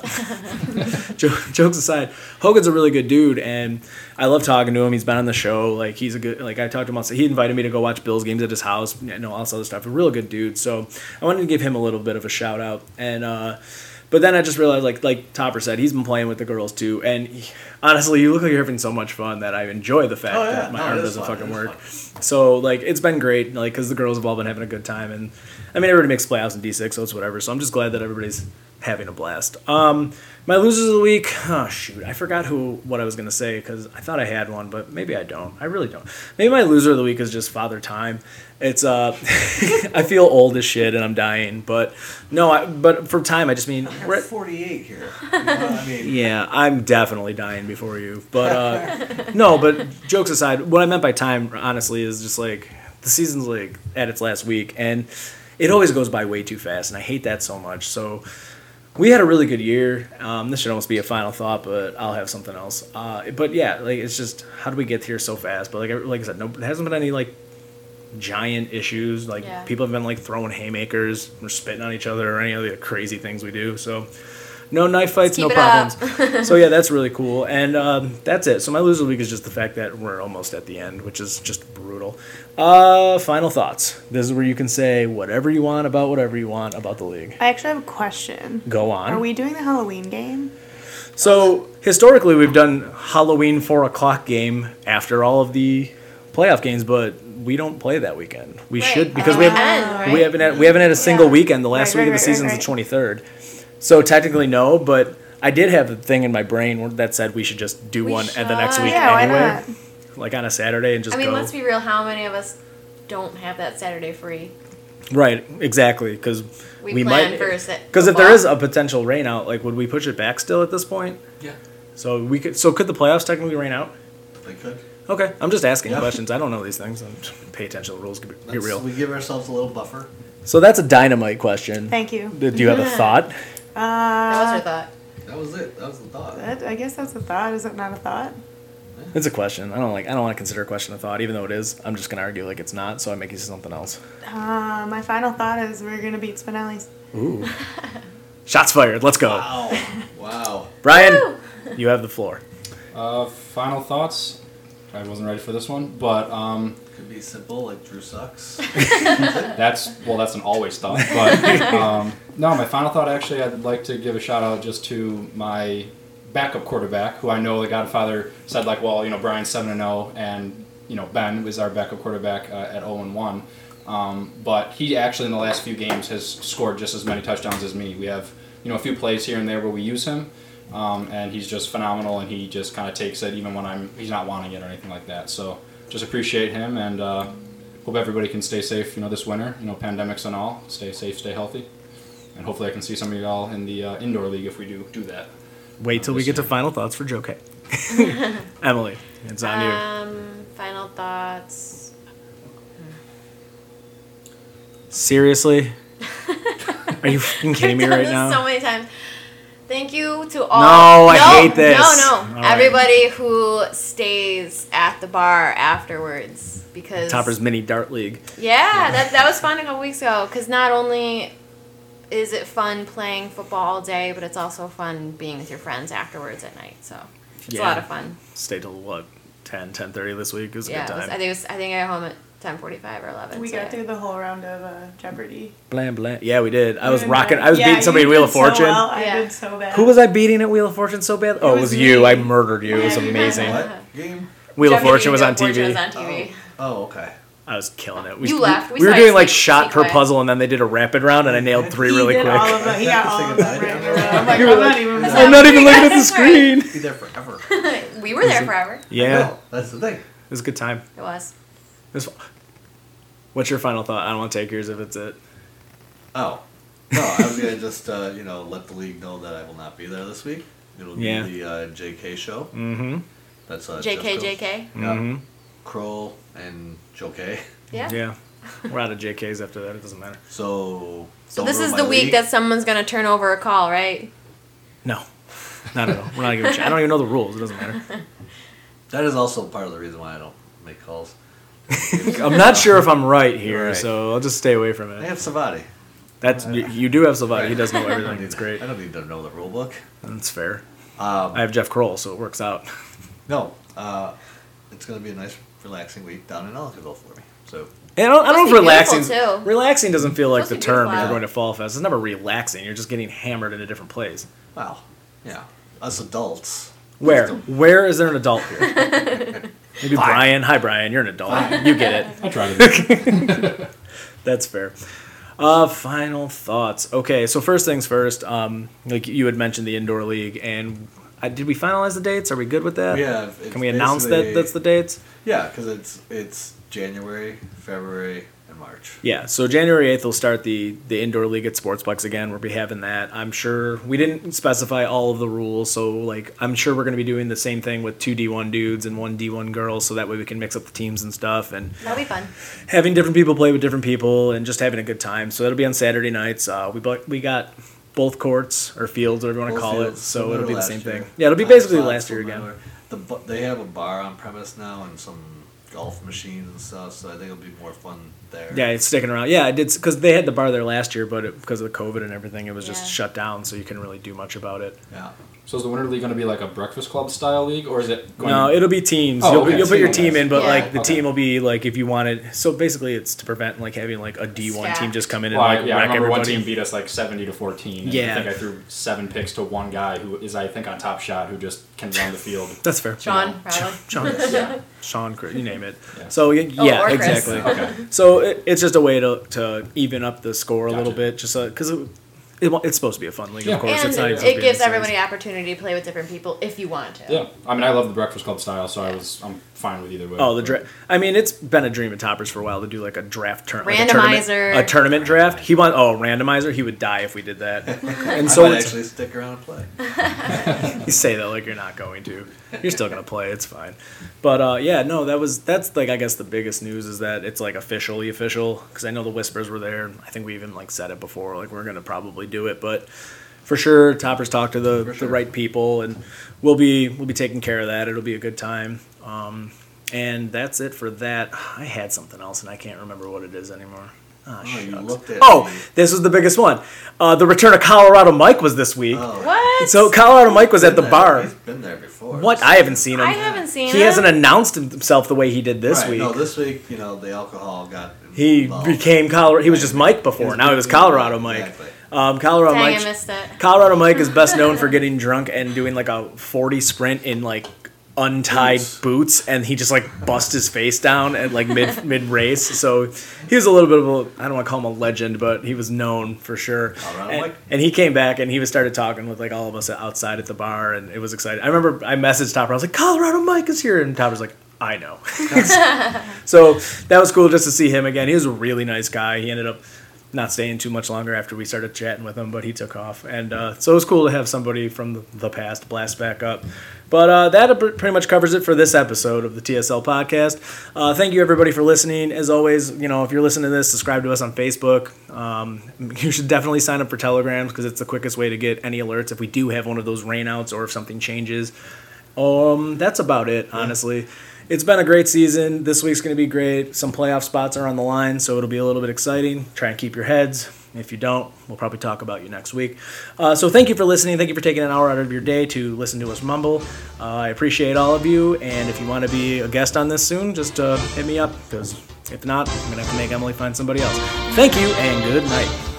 jo- jokes aside, Hogan's a really good dude, and I love talking to him. He's been on the show. Like he's a good. Like I talked to him. He invited me to go watch Bills games at his house. You know, all this other stuff. A real good dude. So I wanted to give him a little bit of a shout out. And uh, but then I just realized, like like Topper said, he's been playing with the girls too. And he, honestly, you look like you're having so much fun that I enjoy the fact Oh, yeah. that my No, arm it is doesn't fun. fucking It is work. fun. So like it's been great, like because the girls have all been having a good time, and I mean everybody makes playoffs in D six, so it's whatever. So I'm just glad that everybody's having a blast. Um, my losers of the week, oh shoot, I forgot who what I was gonna say because I thought I had one, but maybe I don't. I really don't. Maybe my loser of the week is just Father Time. It's uh, I feel old as shit and I'm dying, but no, I, but for Time I just mean We're we're at at, forty-eight here. You know, I mean, yeah, I'm definitely dying before you. But uh, no, but jokes aside, what I meant by time, honestly, is just like the season's like at its last week, and it always goes by way too fast, and I hate that so much. So we had a really good year. Um, this should almost be a final thought, but I'll have something else. Uh, but yeah, like it's just how do we get here so fast? But like like I said, no, there hasn't been any like giant issues. Like Yeah. people have been like throwing haymakers or spitting on each other or any other crazy things we do. So no knife fights, Keep no it up. problems. So yeah, that's really cool. And um, that's it. So my loser of the week is just the fact that we're almost at the end, which is just brutal. Uh, final thoughts. This is where you can say whatever you want about whatever you want about the league. I actually have a question. Go on. Are we doing the Halloween game? So historically, we've done Halloween four o'clock game after all of the playoff games, but we don't play that weekend. We Right. should because Uh, we haven't can, right? we haven't had we haven't had a single Yeah. weekend. The last Right, week right, of the right, season is right, the twenty-third. So technically no, but I did have the thing in my brain that said we should just do We one at the next should. week Yeah, why anyway, not? like on a Saturday and just I mean, go. let's be real. How many of us don't have that Saturday free? Right, exactly, because We, we, plan might. for it. Because if there is a potential rain out, like would we push it back still at this point? yeah, So we could. So could the playoffs technically rain out? they could. Okay, I'm just asking Yeah. questions. I don't know these things. I'm pay attention to the rules. Be, be That's- real. We give ourselves a little buffer. So that's a dynamite question. Thank you. Do you have a thought? That was Uh, her thought. That was it. That was the thought. that, I guess that's a thought. Is it not a thought? It's a question. I don't like. I don't want to consider a question a thought, even though it is. I'm just gonna argue like it's not. So I make you say something else. Uh, my final thought is we're gonna beat Spinelli's. Ooh. Shots fired. Let's go, Wow. Wow. Brian. You have the floor. Uh, final thoughts. I wasn't ready for this one, but um, Could be simple, like Drew sucks. that's well, that's an always thought. But um, no, my final thought actually, I'd like to give a shout out just to my backup quarterback, who I know the Godfather said like, well, you know, Brian's seven and zero, and you know Ben was our backup quarterback uh, at zero and one. Um, but he actually in the last few games has scored just as many touchdowns as me. We have you know a few plays here and there where we use him. Um, and he's just phenomenal, and he just kind of takes it even when I'm he's not wanting it or anything like that. So just appreciate him, and uh, hope everybody can stay safe, you know, this winter, you know, pandemics and all. Stay safe, stay healthy, and hopefully I can see some of y'all in the uh, indoor league if we do do that. Wait till we get to final thoughts for Joe K. Emily, it's on you. Um, final thoughts. Seriously? Are you fucking kidding me I've done right this now? so many times. Thank you to all. No, I hate this. No, no. All right. Everybody who stays at the bar afterwards because Topper's mini dart league. Yeah, that that was fun a couple weeks ago. Because not only is it fun playing football all day, but it's also fun being with your friends afterwards at night. So it's Yeah. a lot of fun. Stayed till what, ten, ten thirty this week? It was a Yeah, good it was, time. I think it was. I think I got home at ten forty-five or eleven. We so got yeah. through the whole round of uh, Jeopardy. Blam, blam. Yeah, we did. I was And, rocking. uh, I was yeah, beating somebody you in Wheel of did so Fortune. well. I Yeah. did so bad. Who was I beating at Wheel of Fortune so bad? Oh, it was was you. me. I murdered you. It was Yeah, you amazing. What game? Wheel of Jeopardy, Fortune was Wheel on of T Fortune V. was on T V. Oh, okay. I was killing it. We, You left. We We, were saw you doing like sneak- shot sneak per away. puzzle, and then they did a rapid round, and I nailed three He really did quick. all of them. He got all of them right in a row. I'm like, You I'm were not like, even. I'm not even looking at the That's screen. Be there forever. We were there forever. Yeah, No, that's the thing. it was a good time. It was. It was, what's your final thought? I don't want to take yours if it's it. Oh. No, I was gonna just uh, you know let the league know that I will not be there this week. It'll Yeah. be the uh, J K show. Mm-hmm. That's uh, J K Jeffco. J K. Yeah. Mm-hmm. Kroll and Joe K. Yeah. Yeah. We're out of J Ks after that. It doesn't matter. So. So don't this ruin is my the week league. that someone's gonna turn over a call, right? No, not at all. We're not even. I don't even know the rules. It doesn't matter. That is also part of the reason why I don't make calls. I'm not sure if I'm right here, Right. so I'll just stay away from I it. have Savati. That's you, you do have Savati. He does know I don't everything. need- It's great. I don't need to know the rule book. That's fair. Um, I have Jeff Kroll, so it works out. no, uh, it's gonna be a nice, relaxing week down in Ellicottville for me. So. And I don't, I don't know if Supposed to be relaxing. beautiful, too. Relaxing doesn't feel like the Supposed to be term if beautiful you're out. going to Fall Fest. It's never relaxing. You're just getting hammered in a different place. Well, yeah, us adults. Where? Still- Where is there an adult here? Maybe Brian. Hi, Brian. You're an adult. You get it. I try to. That's fair. Uh, final thoughts. Okay, so first things first. Um, like you had mentioned the indoor league, and uh, did we finalize the dates? Are we good with that? We have. It's Can we announce that basically- that's the dates? Yeah, because it's it's January, February, and March. Yeah, so January eighth will start the, the indoor league at Sportsplex again. We'll be having that. I'm sure we didn't specify all of the rules, so like I'm sure we're going to be doing the same thing with two D one dudes and one D one girl, so that way we can mix up the teams and stuff, and That'll be fun. having different people play with different people and just having a good time. So that'll be on Saturday nights. Uh, we bu- we got both courts or fields, whatever you want to Both call it. fields, So similar it'll be to the last same year. thing. Yeah, it'll be Time basically slots last year again. similar. The bu- they have a bar on premise now and some golf machines and stuff, so I think it'll be more fun there. Yeah, it's sticking around. Yeah, I did because they had the bar there last year, but it, because of the COVID and everything, it was just Yeah. shut down, so you couldn't really do much about it. Yeah. So is the Winter League going to be like a Breakfast Club style league, or is it going No, to... it'll be teams. Oh, you'll, okay, you'll put your team team in, but Yeah. like the Okay. team will be like if you wanted. So basically, it's to prevent like having like a D one Stacked. team just come in and Well, I, like yeah, I wreck remember everybody. one team beat us like seventy to fourteen. And Yeah. I think I threw seven picks to one guy who is, I think, on Top Shot, who just can run the field. That's fair. Sean, probably. Sean, Yeah. Sean, Chris, you name it. Yeah. So y- Oh, yeah, or Chris. exactly. Okay. So it, it's just a way to, to even up the score a little Gotcha. bit, just because it, it, wa- it's supposed to be a fun league, Yeah. of course. And it's not even supposed to it be gives in the everybody series. opportunity to play with different people if you want to. Yeah, I mean, I love the Breakfast Club style, so I was, I'm fine with either way. Oh, the But- draft. I mean, it's been a dream of Toppers for a while to do like a draft turn, like a tournament, Randomizer. a tournament draft. He want oh randomizer. He would die if we did that. And I so might it's, actually stick around and play. you say that like you're not going to. You're still gonna play. It's fine. But uh, yeah, no, that was that's like I guess the biggest news is that it's like officially official because I know the whispers were there. I think we even like said it before. Like we're gonna probably do it, but for sure, Toppers talked to the, For sure. the right people, and we'll be we'll be taking care of that. It'll be a good time. Um, and that's it for that. I had something else, and I can't remember what it is anymore. Ah, Oh, you shucks. looked at Oh, me. this was the biggest one. Uh, the return of Colorado Mike was this week. Oh, What? So Colorado Mike was at the been there. bar. He's been there before. What? I haven't seen him. I haven't seen He him. hasn't announced himself the way he did this Right, week. No, this week, you know, the alcohol got. he involved. became Colorado. He was just Mike before. He was now he was big- Colorado Mike. Exactly. Um, Colorado Dang, Mike. I missed it. Colorado Mike is best known for getting drunk and doing like a forty sprint in like untied boots. boots and he just like bust his face down at like mid mid race. So he was a little bit of a, I don't want to call him a legend, but he was known for sure. And, and he came back and he was started talking with like all of us outside at the bar, and it was exciting. I remember I messaged Topper. I was like, Colorado Mike is here, and Topper's like, I know. So that was cool just to see him again. He was a really nice guy. He ended up not staying too much longer after we started chatting with him, but he took off. And uh, so it was cool to have somebody from the, the past blast back up. But uh, that pretty much covers it for this episode of the T S L podcast. Uh, thank you, everybody, for listening. As always, you know, if you're listening to this, subscribe to us on Facebook. Um, you should definitely sign up for Telegrams because it's the quickest way to get any alerts if we do have one of those rainouts or if something changes. Um, that's about it, honestly. It's been a great season. This week's going to be great. Some playoff spots are on the line, so it'll be a little bit exciting. Try and keep your heads. If you don't, we'll probably talk about you next week. Uh, so thank you for listening. Thank you for taking an hour out of your day to listen to us mumble. Uh, I appreciate all of you, and if you want to be a guest on this soon, just uh, hit me up, because if not, I'm going to have to make Emily find somebody else. Thank you, and good night.